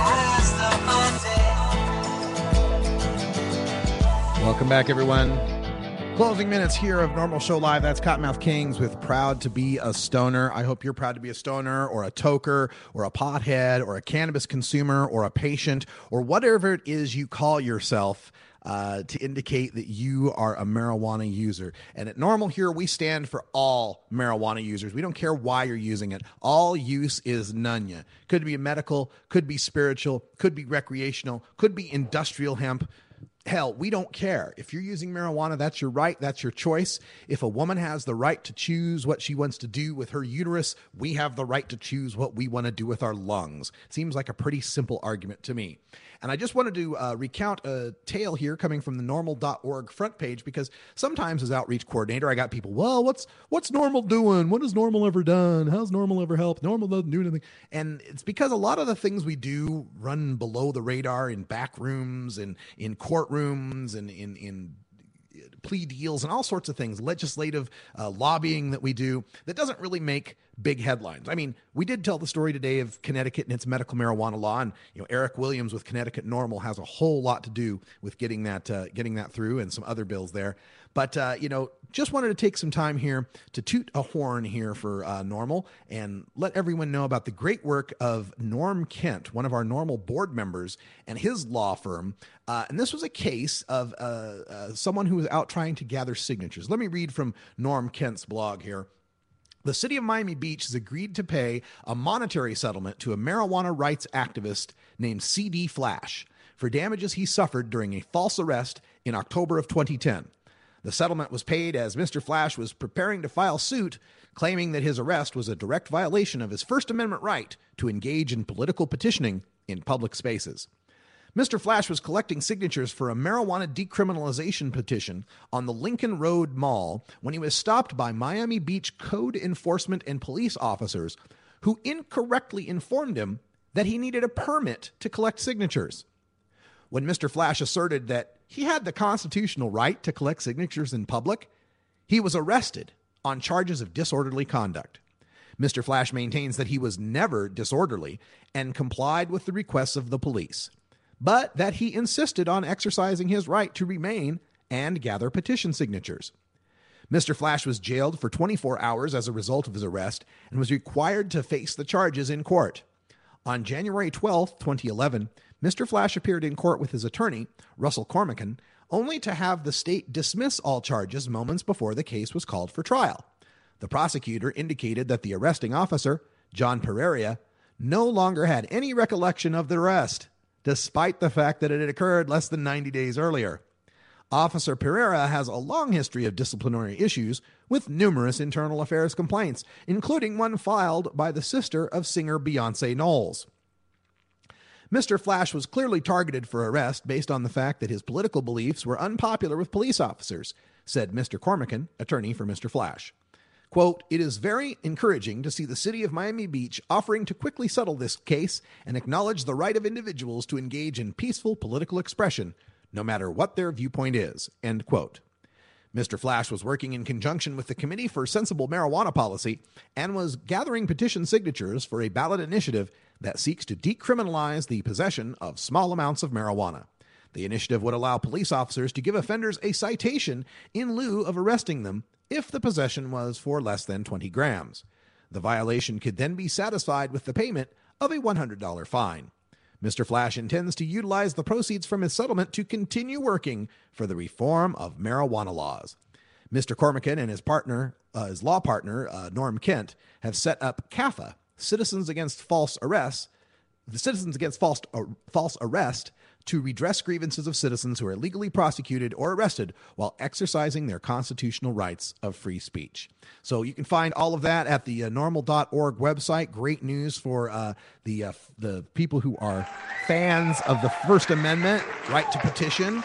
Welcome back, everyone. Closing minutes here of Normal Show Live. That's Cottonmouth Kings with Proud to be a Stoner. I hope you're proud to be a stoner or a toker or a pothead or a cannabis consumer or a patient or whatever it is you call yourself uh, to indicate that you are a marijuana user. And at Normal here, we stand for all marijuana users. We don't care why you're using it. All use is none. Could be medical, could be spiritual, could be recreational, could be industrial hemp. Hell, we don't care. If you're using marijuana, that's your right. That's your choice. If a woman has the right to choose what she wants to do with her uterus, we have the right to choose what we want to do with our lungs. Seems like a pretty simple argument to me. And I just wanted to uh, recount a tale here coming from the normal dot org front page, because sometimes as outreach coordinator, I got people, well, what's what's Normal doing? What has Normal ever done? How's Normal ever helped? Normal doesn't do anything. And it's because a lot of the things we do run below the radar in back rooms and in courtrooms and in, in plea deals and all sorts of things, legislative uh, lobbying that we do that doesn't really make big headlines. I mean, we did tell the story today of Connecticut and its medical marijuana law, and you know, Eric Williams with Connecticut Normal has a whole lot to do with getting that uh, getting that through, and some other bills there. But uh, you know, just wanted to take some time here to toot a horn here for uh, Normal and let everyone know about the great work of Norm Kent, one of our Normal board members, and his law firm. Uh, and this was a case of uh, uh, someone who was out trying to gather signatures. Let me read from Norm Kent's blog here. The city of Miami Beach has agreed to pay a monetary settlement to a marijuana rights activist named C D Flash for damages he suffered during a false arrest in October of twenty ten. The settlement was paid as Mister Flash was preparing to file suit, claiming that his arrest was a direct violation of his First Amendment right to engage in political petitioning in public spaces. Mister Flash was collecting signatures for a marijuana decriminalization petition on the Lincoln Road Mall when he was stopped by Miami Beach code enforcement and police officers who incorrectly informed him that he needed a permit to collect signatures. When Mister Flash asserted that he had the constitutional right to collect signatures in public, he was arrested on charges of disorderly conduct. Mister Flash maintains that he was never disorderly and complied with the requests of the police, but that he insisted on exercising his right to remain and gather petition signatures. Mister Flash was jailed for twenty-four hours as a result of his arrest and was required to face the charges in court. On January twelfth, twenty eleven, Mister Flash appeared in court with his attorney, Russell Cormican, only to have the state dismiss all charges moments before the case was called for trial. The prosecutor indicated that the arresting officer, John Pereira, no longer had any recollection of the arrest, despite the fact that it had occurred less than ninety days earlier. Officer Pereira has a long history of disciplinary issues with numerous internal affairs complaints, including one filed by the sister of singer Beyonce Knowles. Mister Flash was clearly targeted for arrest based on the fact that his political beliefs were unpopular with police officers, said Mister Cormican, attorney for Mister Flash. Quote, "It is very encouraging to see the city of Miami Beach offering to quickly settle this case and acknowledge the right of individuals to engage in peaceful political expression, no matter what their viewpoint is," end quote. Mister Flash was working in conjunction with the Committee for Sensible Marijuana Policy and was gathering petition signatures for a ballot initiative that seeks to decriminalize the possession of small amounts of marijuana. The initiative would allow police officers to give offenders a citation in lieu of arresting them if the possession was for less than twenty grams. The violation could then be satisfied with the payment of a one hundred dollars fine. Mister Flash intends to utilize the proceeds from his settlement to continue working for the reform of marijuana laws. Mister Cormican and his partner, uh, his law partner, uh, Norm Kent, have set up C A F A, Citizens Against False Arrests, the Citizens Against False, uh, False Arrest, to redress grievances of citizens who are legally prosecuted or arrested while exercising their constitutional rights of free speech. So you can find all of that at the uh, normal dot org website. Great news for uh, the uh, the people who are fans of the First Amendment, right to petition.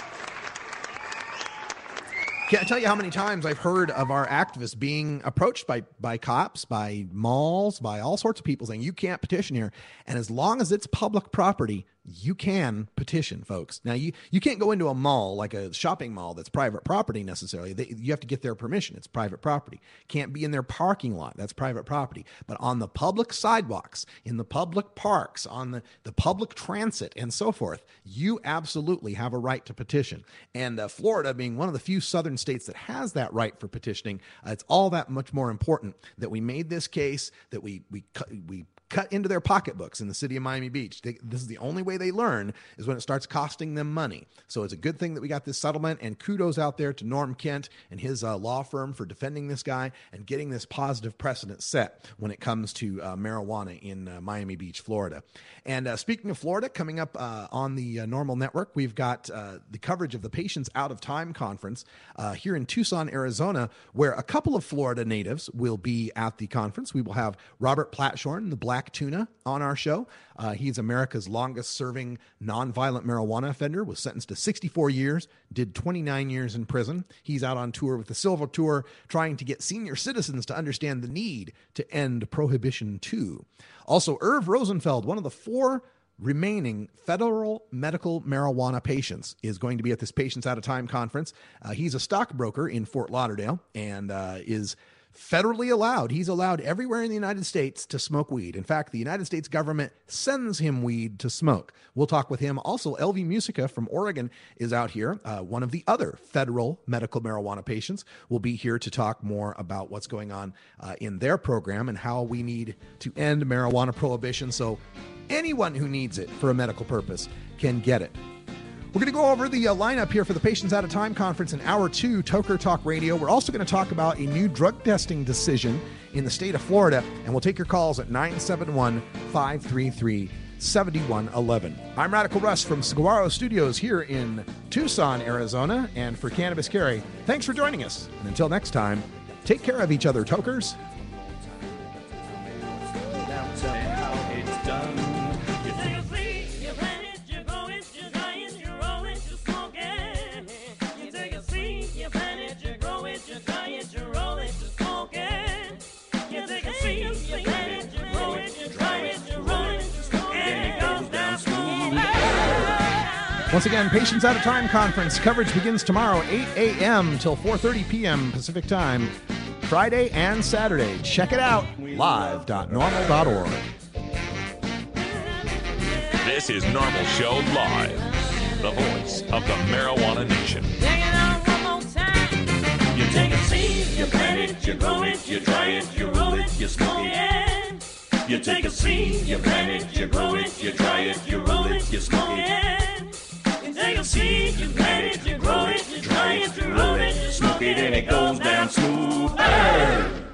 Can't tell you how many times I've heard of our activists being approached by, by cops, by malls, by all sorts of people saying, you can't petition here. And as long as it's public property, you can petition, folks. Now, you, you can't go into a mall, like a shopping mall that's private property necessarily. They, you have to get their permission. It's private property. Can't be in their parking lot. That's private property. But on the public sidewalks, in the public parks, on the, the public transit, and so forth, you absolutely have a right to petition. And uh, Florida, being one of the few southern states that has that right for petitioning, uh, it's all that much more important that we made this case, that we we we cut into their pocketbooks in the city of Miami Beach. They, this is the only way they learn, is when it starts costing them money. So it's a good thing that we got this settlement, and kudos out there to Norm Kent and his uh, law firm for defending this guy and getting this positive precedent set when it comes to uh, marijuana in uh, Miami Beach, Florida. And uh, speaking of Florida, coming up uh, on the uh, Normal Network, we've got uh, the coverage of the Patients Out of Time conference uh, here in Tucson, Arizona, where a couple of Florida natives will be at the conference. We will have Robert Platshorn, the Black Tuna, on our show. Uh, he's America's longest-serving nonviolent marijuana offender, was sentenced to sixty-four years, did twenty-nine years in prison. He's out on tour with the Silver Tour, trying to get senior citizens to understand the need to end Prohibition too. Also, Irv Rosenfeld, one of the four remaining federal medical marijuana patients, is going to be at this Patients Out of Time conference. Uh, he's a stockbroker in Fort Lauderdale and uh, is federally allowed. He's allowed everywhere in the United States to smoke weed. In fact, the United States government sends him weed to smoke. We'll talk with him. Also, L V Musica from Oregon is out here. Uh, one of the other federal medical marijuana patients will be here to talk more about what's going on uh, in their program and how we need to end marijuana prohibition so anyone who needs it for a medical purpose can get it. We're going to go over the uh, lineup here for the Patients Out of Time conference in hour two, Toker Talk Radio. We're also going to talk about a new drug testing decision in the state of Florida, and we'll take your calls at nine seven one, five three three, seven one one one. I'm Radical Russ from Saguaro Studios here in Tucson, Arizona, and for Cannabis Carry, thanks for joining us. And until next time, take care of each other, Tokers. Once again, Patients Out of Time conference coverage begins tomorrow, eight a.m. till four thirty p.m. Pacific Time, Friday and Saturday. Check it out, live dot normal dot org. This is Normal Show Live, the voice of the Marijuana Nation. You take a seed, you plant it, you grow it, you dry it, you roll it, you smoke it. You take a seed, you plant it, you grow it, you dry it, you roll it, you smoke it. You take a seed, you plant it, you grow it, you dry it, you roll it, you smoke it, and it goes down smooth. Hey!